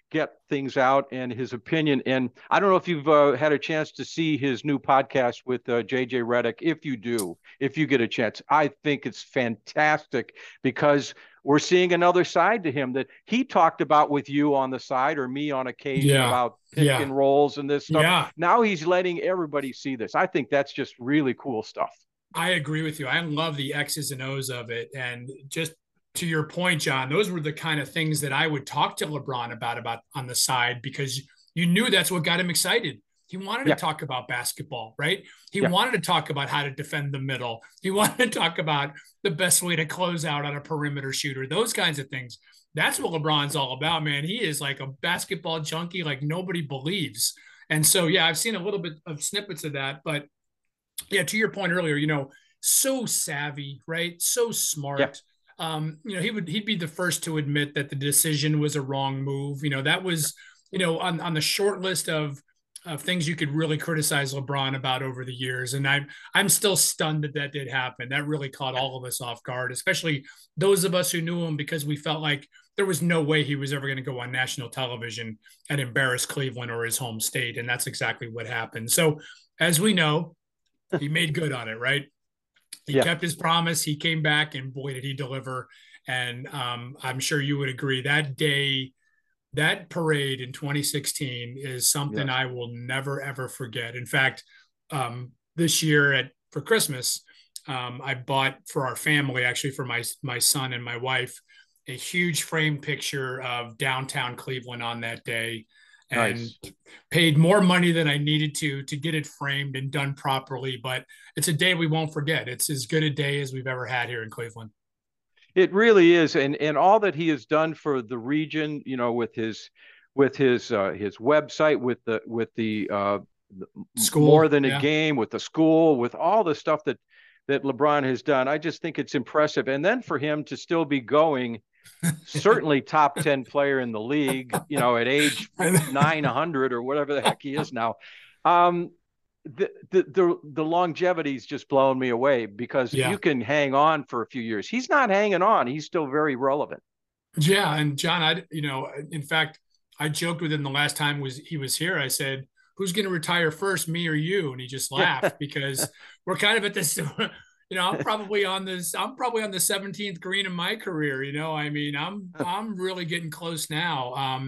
Speaker 3: get things out and his opinion. And I don't know if you've had a chance to see his new podcast with JJ Redick. If you do, if you get a chance, I think it's fantastic because we're seeing another side to him that he talked about with you on the side or me on occasion about pick and rolls and this stuff.
Speaker 2: Yeah.
Speaker 3: Now he's letting everybody see this. I think that's just really cool stuff.
Speaker 2: I agree with you. I love the X's and O's of it. And just to your point, John, those were the kind of things that I would talk to LeBron about on the side, because you knew that's what got him excited. He wanted to talk about basketball, right? He wanted to talk about how to defend the middle. He wanted to talk about the best way to close out on a perimeter shooter, those kinds of things. That's what LeBron's all about, man. He is like a basketball junkie like nobody believes. And so, yeah, I've seen a little bit of snippets of that. But, yeah, to your point earlier, so savvy, right? So smart.
Speaker 3: Yep.
Speaker 2: He'd be the first to admit that the decision was a wrong move. That was, on the short list of things you could really criticize LeBron about over the years. And I'm still stunned that did happen. That really caught all of us off guard, especially those of us who knew him, because we felt like there was no way he was ever going to go on national television and embarrass Cleveland or his home state. And that's exactly what happened. So as we know, he made good on it, right? He kept his promise. He came back, and boy, did he deliver. And I'm sure you would agree that day, that parade in 2016 is something I will never, ever forget. In fact, this year for Christmas, I bought for our family, actually for my son and my wife, a huge frame picture of downtown Cleveland on that day. And paid more money than I needed to get it framed and done properly. But it's a day we won't forget. It's as good a day as we've ever had here in Cleveland.
Speaker 3: It really is. And all that he has done for the region, with his website, with the school, More Than a Game, with the school, with all the stuff that LeBron has done. I just think it's impressive. And then for him to still be going, certainly top 10 player in the league, at age 900 or whatever the heck he is now. The longevity's just blown me away, because you can hang on for a few years. He's not hanging on. He's still very relevant.
Speaker 2: Yeah. And John, in fact, I joked with him the last time he was here. I said, who's going to retire first, me or you? And he just laughed because we're kind of at this, I'm probably on the 17th green in my career. I'm really getting close now.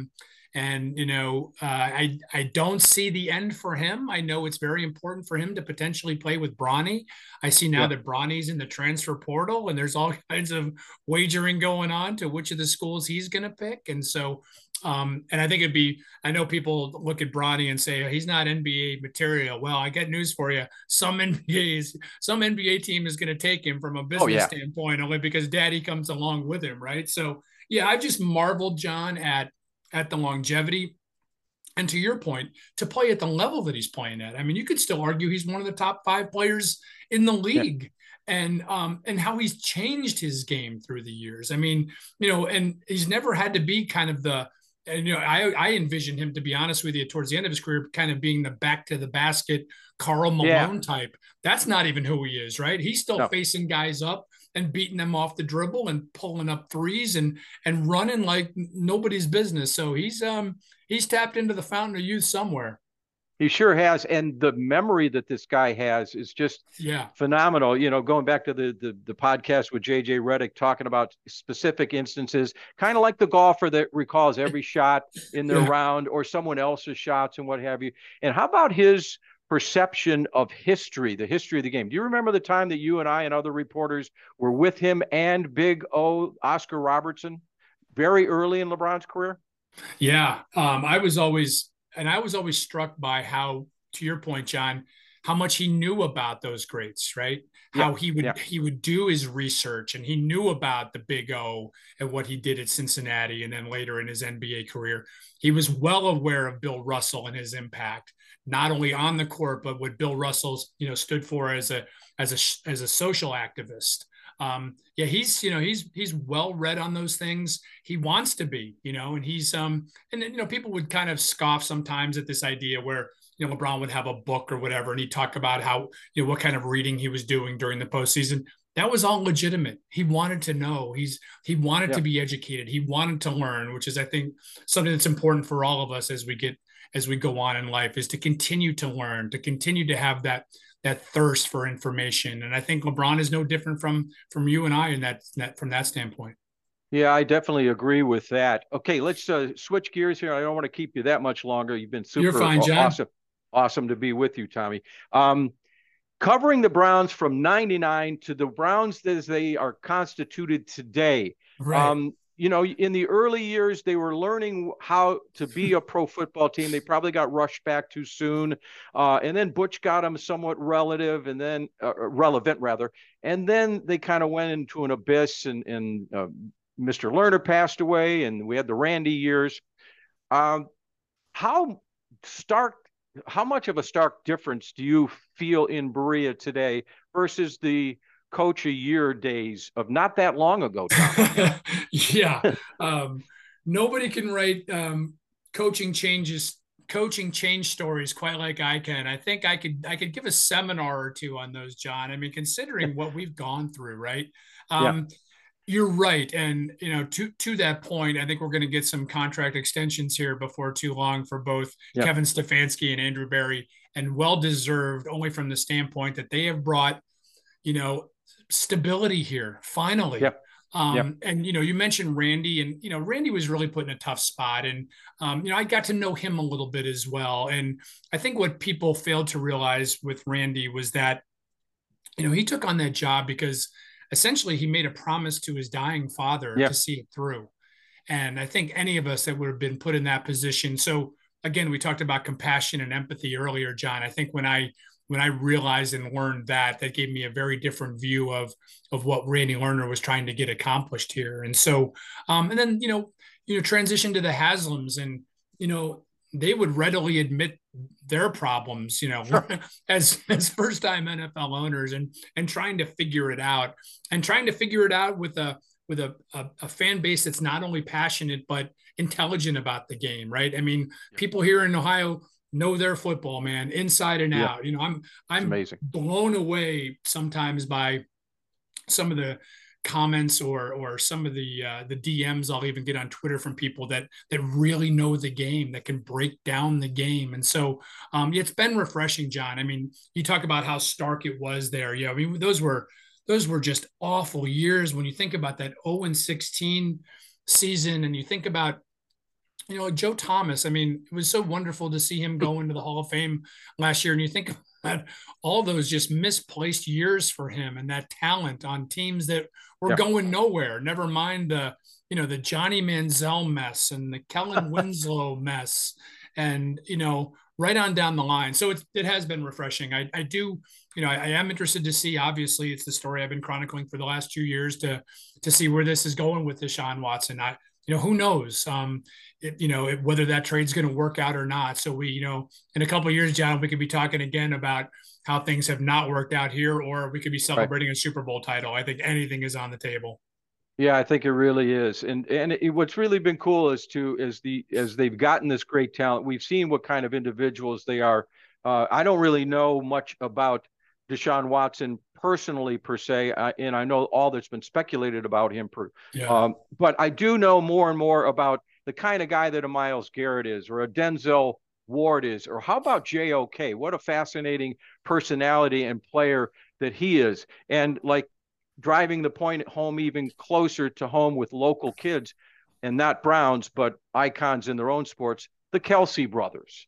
Speaker 2: I don't see the end for him. I know it's very important for him to potentially play with Bronny. I see now that Bronny's in the transfer portal, and there's all kinds of wagering going on to which of the schools he's going to pick. And so, and I think I know people look at Bronny and say, he's not NBA material. Well, I got news for you. Some NBA team is going to take him from a business standpoint, only because daddy comes along with him. Right. So, yeah, I just marveled, John, at the longevity. And to your point, to play at the level that he's playing at. I mean, you could still argue he's one of the top 5 players in the league. And how he's changed his game through the years. I mean, and he's never had to be kind of I envision him, to be honest with you, towards the end of his career, kind of being the back to the basket Karl Malone type. That's not even who he is, right? He's still facing guys up and beating them off the dribble and pulling up threes and running like nobody's business. So he's tapped into the fountain of youth somewhere.
Speaker 3: He sure has. And the memory that this guy has is just phenomenal. Going back to the podcast with JJ Redick, talking about specific instances, kind of like the golfer that recalls every shot in their round or someone else's shots and what have you. And how about his perception of history, the history of the game? Do you remember the time that you and I and other reporters were with him and Big O, Oscar Robertson, very early in LeBron's career?
Speaker 2: Yeah. I was always struck by how, to your point, John, how much he knew about those greats, right? How he would do his research, and he knew about the Big O and what he did at Cincinnati, and then later in his NBA career. He was well aware of Bill Russell and his impact, not only on the court, but what Bill Russell, stood for as a social activist. He's well read on those things. He wants to be, and he's people would kind of scoff sometimes at this idea where LeBron would have a book or whatever, and he'd talk about how what kind of reading he was doing during the postseason. that was all legitimate. He wanted to know. He wanted
Speaker 3: Yeah.
Speaker 2: to be educated. He wanted to learn, which is, I think, something that's important for all of us as we go on in life, is to continue to learn, to continue to have that thirst for information. And I think LeBron is no different from you and I in that from that standpoint.
Speaker 3: Yeah, I definitely agree with that. Okay, let's switch gears here. I don't want to keep you that much longer. You've been
Speaker 2: You're
Speaker 3: super
Speaker 2: fine, John.
Speaker 3: awesome to be with you, Tommy. Covering the Browns from '99 to the Browns as they are constituted today.
Speaker 2: Right.
Speaker 3: In the early years, they were learning how to be a pro football team. They probably got rushed back too soon. And then Butch got them somewhat relevant, rather. And then they kind of went into an abyss, and Mr. Lerner passed away, and we had the Randy years. How much of a stark difference do you feel in Berea today versus the coach a year days of not that long ago, Tom?
Speaker 2: Yeah. Nobody can write coaching change stories quite like I can. I think I could give a seminar or two on those, John. I mean, considering what we've gone through, right?
Speaker 3: Yeah.
Speaker 2: You're right. And, to that point, I think we're going to get some contract extensions here before too long for both Kevin Stefanski and Andrew Berry, and well-deserved, only from the standpoint that they have brought, stability here, finally. And, you mentioned Randy, and, Randy was really put in a tough spot. And, I got to know him a little bit as well. And I think what people failed to realize with Randy was that, he took on that job because essentially he made a promise to his dying father to see it through. And I think any of us that would have been put in that position. So again, we talked about compassion and empathy earlier, John. I think when I realized and learned that gave me a very different view of what Randy Lerner was trying to get accomplished here. And so, and then, transition to the Haslams, and, they would readily admit their problems, as first time NFL owners, and trying to figure it out, with a fan base that's not only passionate, but intelligent about the game. Right. I mean, people here in Ohio know their football, man, inside and out. I'm
Speaker 3: amazing.
Speaker 2: Blown away sometimes by some of the comments or some of the DMs I'll even get on Twitter from people that really know the game, that can break down the game. And so it's been refreshing, John. I mean, you talk about how stark it was there. Yeah, I mean, those were just awful years when you think about that 0-16 season, and you think about Joe Thomas. I mean, it was so wonderful to see him go into the Hall of Fame last year. And you think about all those just misplaced years for him, and that talent on teams that were going nowhere. Never mind the Johnny Manziel mess and the Kellen Winslow mess, and, right on down the line. So it has been refreshing. I do, I am interested to see, obviously it's the story I've been chronicling for the last 2 years, to see where this is going with Deshaun Watson. Who knows, whether that trade's going to work out or not. So we, in a couple of years, John, we could be talking again about how things have not worked out here, or we could be celebrating a Super Bowl title. I think anything is on the table.
Speaker 3: Yeah, I think it really is. And what's really been cool is as they've gotten this great talent, we've seen what kind of individuals they are. I don't really know much about Deshaun Watson personally per se, and I know all that's been speculated about him. But I do know more and more about the kind of guy that a Myles Garrett is, or a Denzel Ward is, or how about JOK? What a fascinating personality and player that he is. And like driving the point home even closer to home with local kids, and not Browns, but icons in their own sports, the Kelce brothers.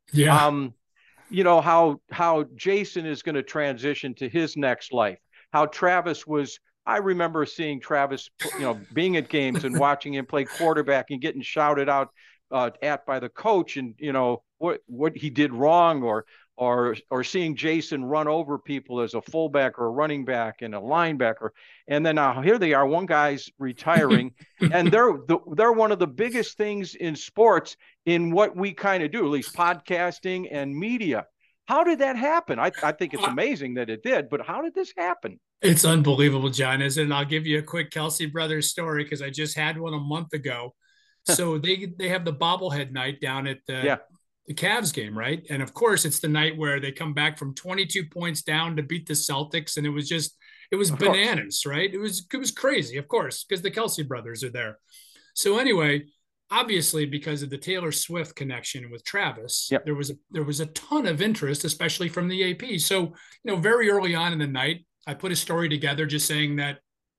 Speaker 3: How Jason is going to transition to his next life, how Travis was. I remember seeing Travis, being at games and watching him play quarterback and getting shouted out at by the coach, and what he did wrong, or seeing Jason run over people as a fullback or a running back and a linebacker. And then now here they are, one guy's retiring, and they're one of the biggest things in sports in what we kind of do, at least podcasting and media. How did that happen? I think it's amazing that it did, but how did this happen?
Speaker 2: It's unbelievable, John, isn't it? And I'll give you a quick Kelce brothers story, because I just had one a month ago. So they have the bobblehead night down at the Cavs game, right? And of course, it's the night where they come back from 22 points down to beat the Celtics, and it It was
Speaker 3: Of course.
Speaker 2: bananas, right? It was crazy, of course, because the Kelsey brothers are there. So anyway, obviously because of the Taylor Swift connection with Travis,
Speaker 3: Yep.
Speaker 2: there was a ton of interest, especially from the AP. So, very early on in the night, I put a story together just saying that,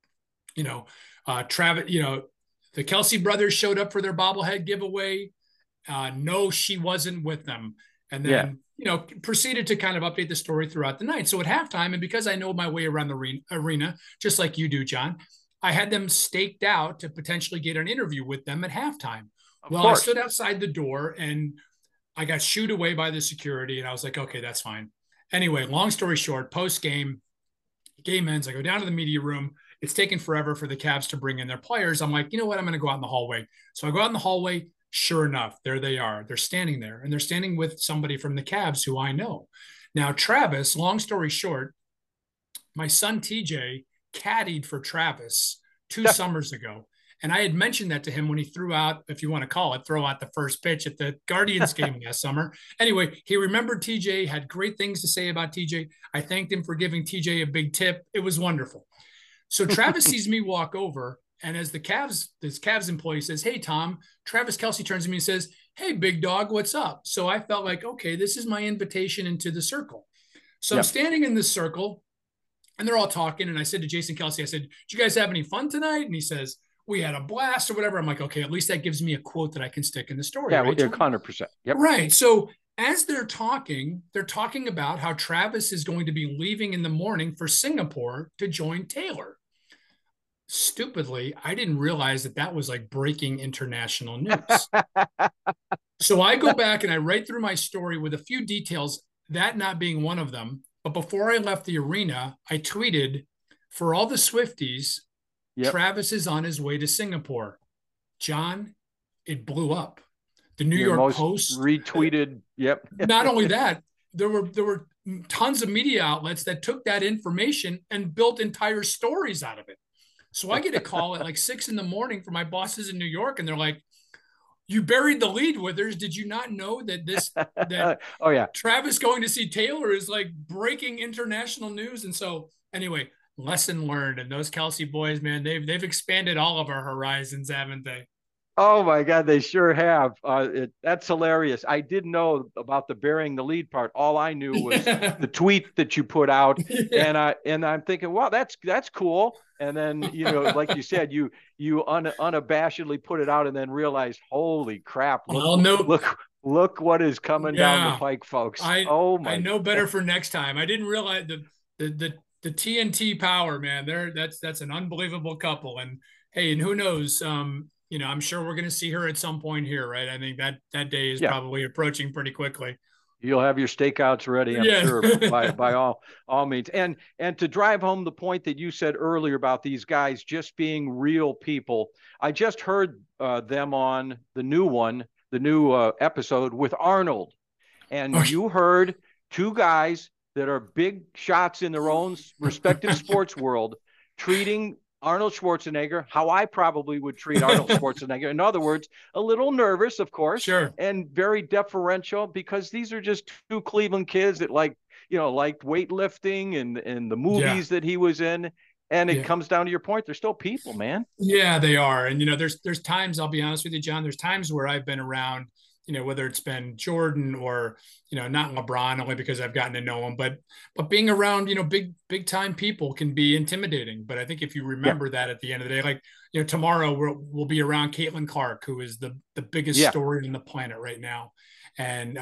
Speaker 2: Travis, the Kelsey brothers showed up for their bobblehead giveaway. No, she wasn't with them. And
Speaker 3: Yeah.
Speaker 2: then, proceeded to kind of update the story throughout the night. So at halftime, and because I know my way around the arena, just like you do, John, I had them staked out to potentially get an interview with them at halftime. Well, I stood outside the door and I got shooed away by the security, and I was like, okay, that's fine. Anyway, long story short, post game ends. I go down to the media room. It's taken forever for the Cavs to bring in their players. I'm like, you know what? I'm going to go out in the hallway. So I go out in the hallway. Sure enough, there they are. They're standing there, and they're standing with somebody from the Cavs who I know. Now, Travis, long story short, my son TJ caddied for Travis 2 summers ago. And I had mentioned that to him when he threw out, if you want to call it, throw out the first pitch at the Guardians game last summer. Anyway, he remembered TJ, had great things to say about TJ. I thanked him for giving TJ a big tip. It was wonderful. So Travis sees me walk over, and as this Cavs employee says, "Hey, Tom," Travis Kelce turns to me and says, "Hey, big dog, what's up?" So I felt like, okay, this is my invitation into the circle. So I'm standing in this circle, and they're all talking. And I said to Jason Kelce, I said, "Did you guys have any fun tonight?" And he says, "We had a blast," or whatever. I'm like, okay, at least that gives me a quote that I can stick in the story.
Speaker 3: Yeah,
Speaker 2: right?
Speaker 3: 100%. Yep.
Speaker 2: Right. So as they're talking about how Travis is going to be leaving in the morning for Singapore to join Taylor. Stupidly, I didn't realize that was like breaking international news. So I go back and I write through my story with a few details, that not being one of them. But before I left the arena, I tweeted, "For all the Swifties, Travis is on his way to Singapore." John, it blew up. The New York Post
Speaker 3: retweeted. Yep.
Speaker 2: Not only that, there were tons of media outlets that took that information and built entire stories out of it. So I get a call at like 6 a.m. from my bosses in New York, and they're like, "You buried the lead, Withers. Did you not know that
Speaker 3: oh yeah,
Speaker 2: Travis going to see Taylor is like breaking international news?" And so anyway, lesson learned. And those Kelce boys, man, they've expanded all of our horizons, haven't they?
Speaker 3: Oh my God, they sure have. That's hilarious. I didn't know about the burying the lead part. All I knew was the tweet that you put out, and I'm thinking, well, that's cool. And then like you said, you unabashedly put it out, and then realized, holy crap! Look what is coming down the pike, folks.
Speaker 2: I know better for next time. I didn't realize the TNT power, man. That's an unbelievable couple. And hey, and who knows? I'm sure we're going to see her at some point here, right? I think that day is probably approaching pretty quickly.
Speaker 3: You'll have your stakeouts ready, I'm sure, by all means. And to drive home the point that you said earlier about these guys just being real people, I just heard them on the new episode with Arnold, and you heard two guys that are big shots in their own respective sports world treating Arnold Schwarzenegger how I probably would treat Arnold Schwarzenegger. In other words, a little nervous, of course, and very deferential, because these are just two Cleveland kids that liked weightlifting and the movies that he was in. And it comes down to your point. They're still people, man.
Speaker 2: Yeah, they are. And, there's times, I'll be honest with you, John, there's times where I've been around, whether it's been Jordan or, not LeBron, only because I've gotten to know him, but being around, big time people can be intimidating. But I think if you remember that at the end of the day, like, tomorrow we'll be around Caitlin Clark, who is the biggest story on the planet right now. And,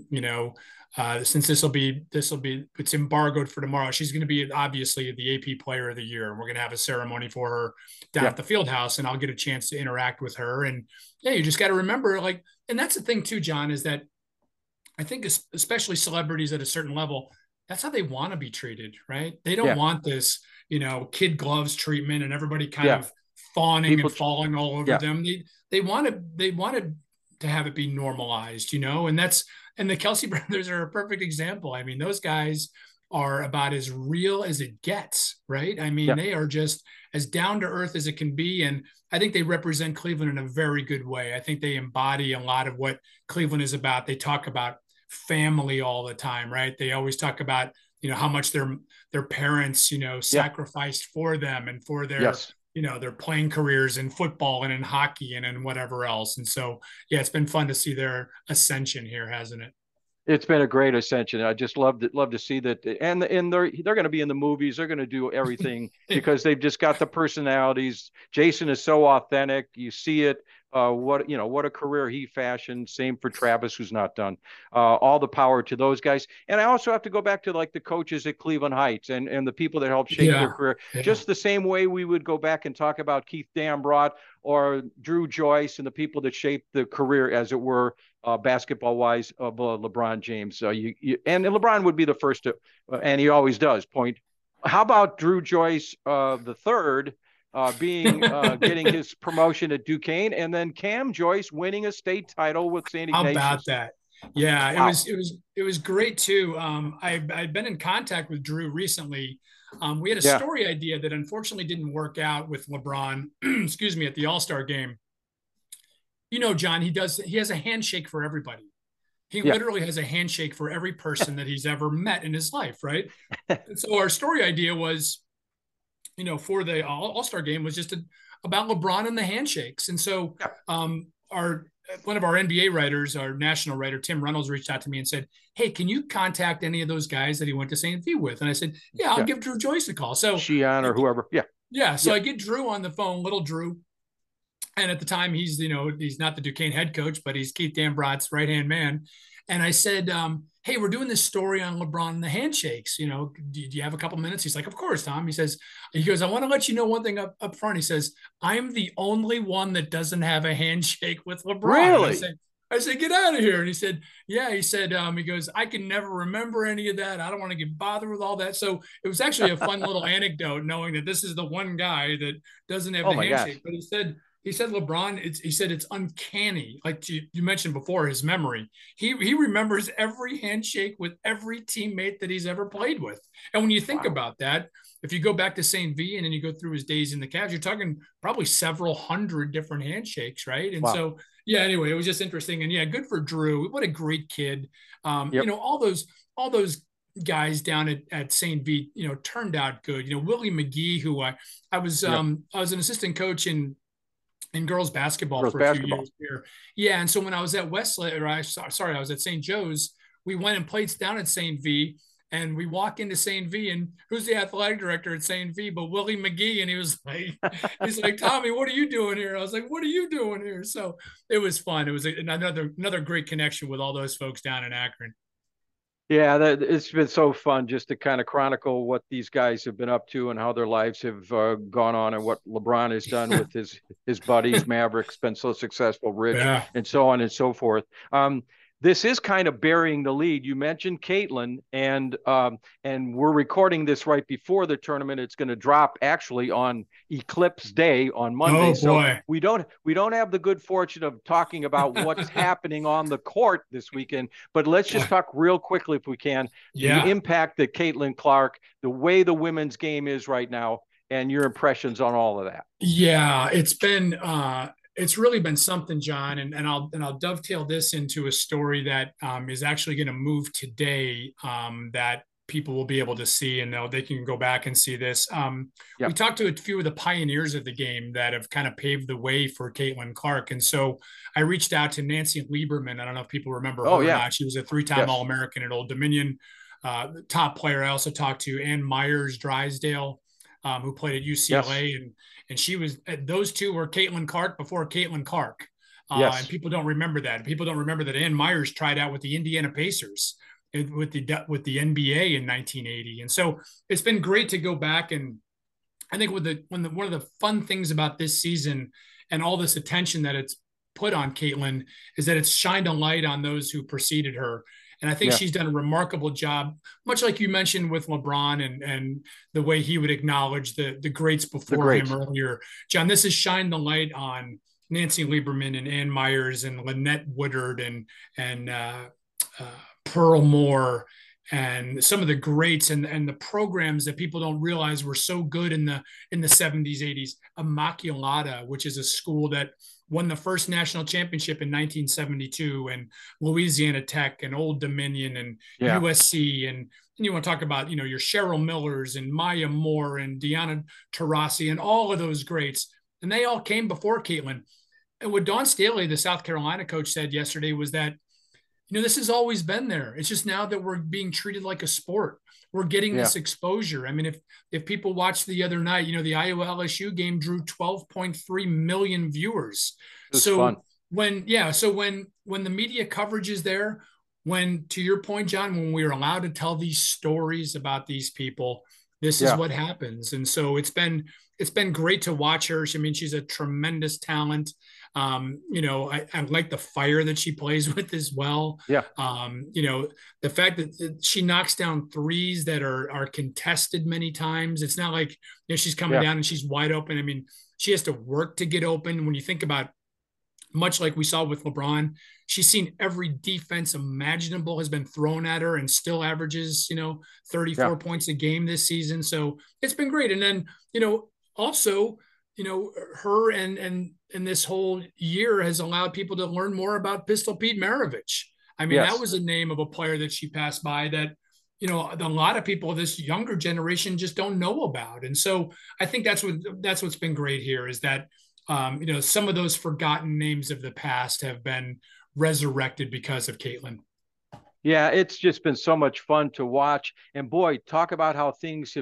Speaker 2: since it's embargoed for tomorrow, she's going to be obviously the AP Player of the Year, and we're going to have a ceremony for her down at the field house, and I'll get a chance to interact with her. And you just got to remember, like, and that's the thing too, John, is that I think especially celebrities at a certain level, that's how they want to be treated, right? They don't want this, kid gloves treatment and everybody kind of fawning and falling all over them. They wanted to have it be normalized, and the Kelce brothers are a perfect example. I mean, those guys are about as real as it gets, right? I mean, they are just as down to earth as it can be. And I think they represent Cleveland in a very good way. I think they embody a lot of what Cleveland is about. They talk about family all the time, right? They always talk about, how much their parents, sacrificed for them and for their,
Speaker 3: Yes.
Speaker 2: their playing careers in football and in hockey and in whatever else. And so, yeah, it's been fun to see their ascension here, hasn't it?
Speaker 3: It's been a great ascension. I just love to see that, and they're going to be in the movies. They're going to do everything because they've just got the personalities. Jason is so authentic. You see it. What a career he fashioned. Same for Travis, who's not done. All the power to those guys. And I also have to go back to like the coaches at Cleveland Heights and the people that helped shape their career.
Speaker 2: Yeah.
Speaker 3: Just the same way we would go back and talk about Keith Dambrot or Drew Joyce and the people that shaped the career, as it were, basketball wise, of LeBron James. And LeBron would be the first to, and he always does point. How about Drew Joyce, the third, getting his promotion at Duquesne, and then Cam Joyce winning a state title with St. Ignatius?
Speaker 2: How about that? Yeah,
Speaker 3: wow.
Speaker 2: It was great too. I'd been in contact with Drew recently. We had a story idea that unfortunately didn't work out with LeBron, excuse me, at the All-Star game. John, he has a handshake for everybody. He literally has a handshake for every person that he's ever met in his life, right? And so our story idea was, for the All-Star game was just about LeBron and the handshakes. And so one of our NBA writers, our national writer, Tim Reynolds, reached out to me and said, "Hey, can you contact any of those guys that he went to St. V with?" And I said, "Yeah, I'll give Drew Joyce a call." So
Speaker 3: Sheehan or whoever.
Speaker 2: Yeah. So I get Drew on the phone, little Drew. And at the time, he's not the Duquesne head coach, but he's Keith Dambrot's right-hand man. And I said, "Hey, we're doing this story on LeBron and the handshakes. Do you have a couple minutes?" He's like, "Of course, Tom." He goes, "I want to let you know one thing up front." He says, "I'm the only one that doesn't have a handshake with LeBron."
Speaker 3: Really?
Speaker 2: I said, "Get out of here." And he said, "Yeah." He said, he goes, "I can never remember any of that. I don't want to get bothered with all that." So it was actually a fun little anecdote knowing that this is the one guy that doesn't have the handshake. Gosh. But he said LeBron, he said it's uncanny. Like you mentioned before, his memory. He remembers every handshake with every teammate that he's ever played with. And when you think about that, if you go back to St. V and then you go through his days in the Cavs, you're talking probably several hundred different handshakes, right? And so, anyway, it was just interesting. And good for Drew. What a great kid. All those guys down at St. V, turned out good. Willie McGee, who I was an assistant coach in girls basketball for a few years here. Yeah. And so when I was at Westlake, I was at St. Joe's, we went and played down at St. V, and we walk into St. V, and who's the athletic director at St. V but Willie McGee. And he's like, "Tommy, what are you doing here?" I was like, "What are you doing here?" So it was fun. It was another great connection with all those folks down in Akron.
Speaker 3: Yeah, it's been so fun just to kind of chronicle what these guys have been up to and how their lives have gone on, and what LeBron has done with his buddies, Mavericks, been so successful, Rich, and so on and so forth. This is kind of burying the lead. You mentioned Caitlin, and we're recording this right before the tournament. It's going to drop actually on Eclipse Day on Monday.
Speaker 2: Oh, boy.
Speaker 3: So we don't have the good fortune of talking about what's happening on the court this weekend. But let's just talk real quickly, if we can, the impact that Caitlin Clark, the way the women's game is right now, and your impressions on all of that.
Speaker 2: Yeah, it's really been something, John, and I'll dovetail this into a story that is actually going to move today, that people will be able to see, and they can go back and see this. We talked to a few of the pioneers of the game that have kind of paved the way for Caitlin Clark, and so I reached out to Nancy Lieberman. I don't know if people remember her or not. She was a 3-time All-American at Old Dominion, top player. I also talked to Ann Myers Drysdale, who played at UCLA, and she was, those two were Caitlin Clark before Caitlin Clark. And people don't remember that. People don't remember that Ann Myers tried out with the Indiana Pacers with the NBA in 1980. And so it's been great to go back, and I think one of the fun things about this season and all this attention that it's put on Caitlin is that it's shined a light on those who preceded her. And I think she's done a remarkable job, much like you mentioned with LeBron and the way he would acknowledge the greats before him earlier. John, this has shined the light on Nancy Lieberman and Ann Myers and Lynette Woodard and Pearl Moore and some of the greats and the programs that people don't realize were so good in the 70s, 80s. Immaculata, which is a school that won the first national championship in 1972, and Louisiana Tech and Old Dominion and USC and you want to talk about, your Cheryl Millers and Maya Moore and Deanna Taurasi and all of those greats. And they all came before Caitlin. And what Dawn Staley, the South Carolina coach, said yesterday was that, this has always been there. It's just now that we're being treated like a sport. We're getting this exposure. I mean, if people watched the other night, the Iowa LSU game drew 12.3 million viewers. So
Speaker 3: fun.
Speaker 2: when the media coverage is there, when, to your point, John, when we're allowed to tell these stories about these people, this is what happens. And so it's been great to watch her. I mean, she's a tremendous talent. I like the fire that she plays with as well.
Speaker 3: Yeah.
Speaker 2: The fact that she knocks down threes that are contested many times. It's not like, she's coming down and she's wide open. I mean, she has to work to get open. When you think about, much like we saw with LeBron, she's seen every defense imaginable has been thrown at her and still averages, 34 points a game this season. So it's been great. And then, also, her and this whole year has allowed people to learn more about Pistol Pete Maravich. I mean, that was a name of a player that she passed by that, a lot of people of this younger generation just don't know about. And so I think that's what's been great here is that, some of those forgotten names of the past have been resurrected because of Caitlin.
Speaker 3: Yeah, it's just been so much fun to watch. And boy, talk about how things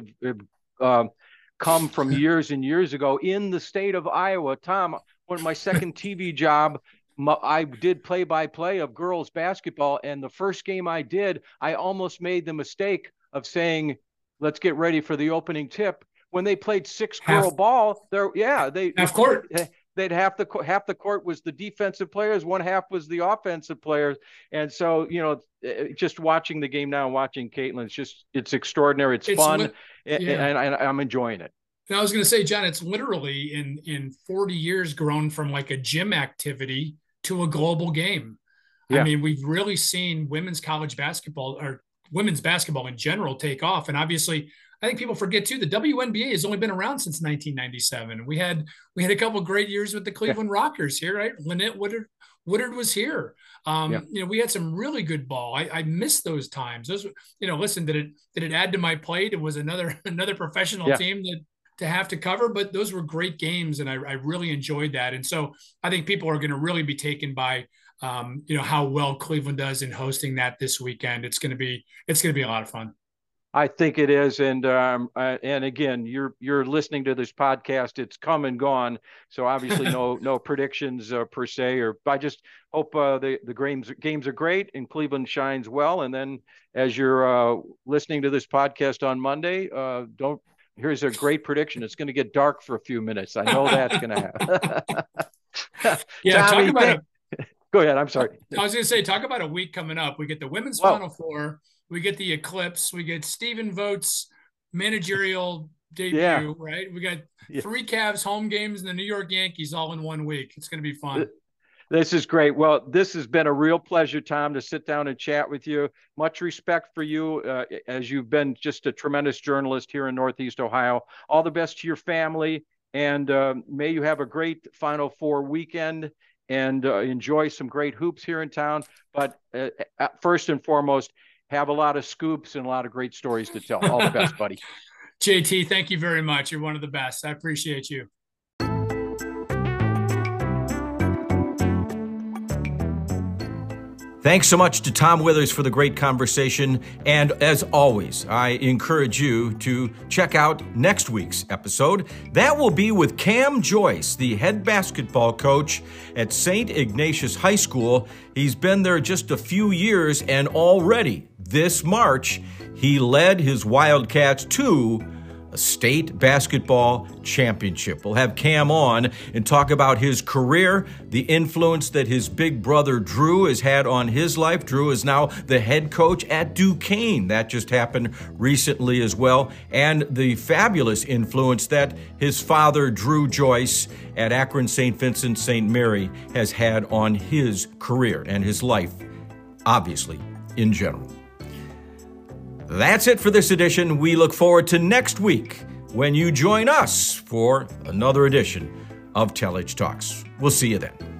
Speaker 3: have come from years and years ago in the state of Iowa. Tom, when my second TV job, I did play-by-play of girls basketball. And the first game I did, I almost made the mistake of saying, let's get ready for the opening tip. When they played six-girl ball, half court. They'd half the court was the defensive players, one half was the offensive players, and so just watching the game now and watching Caitlin, it's extraordinary. It's fun, and I'm enjoying it.
Speaker 2: And I was going to say, John, it's literally in 40 years grown from like a gym activity to a global game. Yeah. I mean, we've really seen women's college basketball or women's basketball in general take off, and obviously, I think people forget too, the WNBA has only been around since 1997. We had a couple of great years with the Cleveland Rockers here, right? Lynette Woodard was here. We had some really good ball. I miss those times. Those, listen, did it add to my plate? It was another professional team to have to cover, but those were great games, and I really enjoyed that. And so I think people are going to really be taken by how well Cleveland does in hosting that this weekend. It's going to be a lot of fun.
Speaker 3: I think it is, and again, you're listening to this podcast. It's come and gone, so obviously no predictions per se. Or I just hope the games are great and Cleveland shines well. And then as you're listening to this podcast on Monday, here's a great prediction. It's going to get dark for a few minutes. I know that's going to happen.
Speaker 2: Tommy,
Speaker 3: go ahead. I'm sorry.
Speaker 2: I was going to say, talk about a week coming up. We get the women's Final Four. We get the Eclipse. We get Stephen Vogt's managerial debut, right? We got 3 Cavs home games and the New York Yankees all in 1 week. It's going to be fun.
Speaker 3: This is great. Well, this has been a real pleasure, Tom, to sit down and chat with you. Much respect for you as you've been just a tremendous journalist here in Northeast Ohio. All the best to your family, and may you have a great Final Four weekend and enjoy some great hoops here in town. But first and foremost, have a lot of scoops and a lot of great stories to tell. All the best, buddy.
Speaker 2: JT, thank you very much. You're one of the best. I appreciate you.
Speaker 1: Thanks so much to Tom Withers for the great conversation. And as always, I encourage you to check out next week's episode. That will be with Cam Joyce, the head basketball coach at St. Ignatius High School. He's been there just a few years, and already this March, he led his Wildcats to a state basketball championship. We'll have Cam on and talk about his career, the influence that his big brother Drew has had on his life. Drew is now the head coach at Duquesne. That just happened recently as well. And the fabulous influence that his father, Drew Joyce, at Akron St. Vincent St. Mary has had on his career and his life, obviously, in general. That's it for this edition. We look forward to next week when you join us for another edition of Tellage Talks. We'll see you then.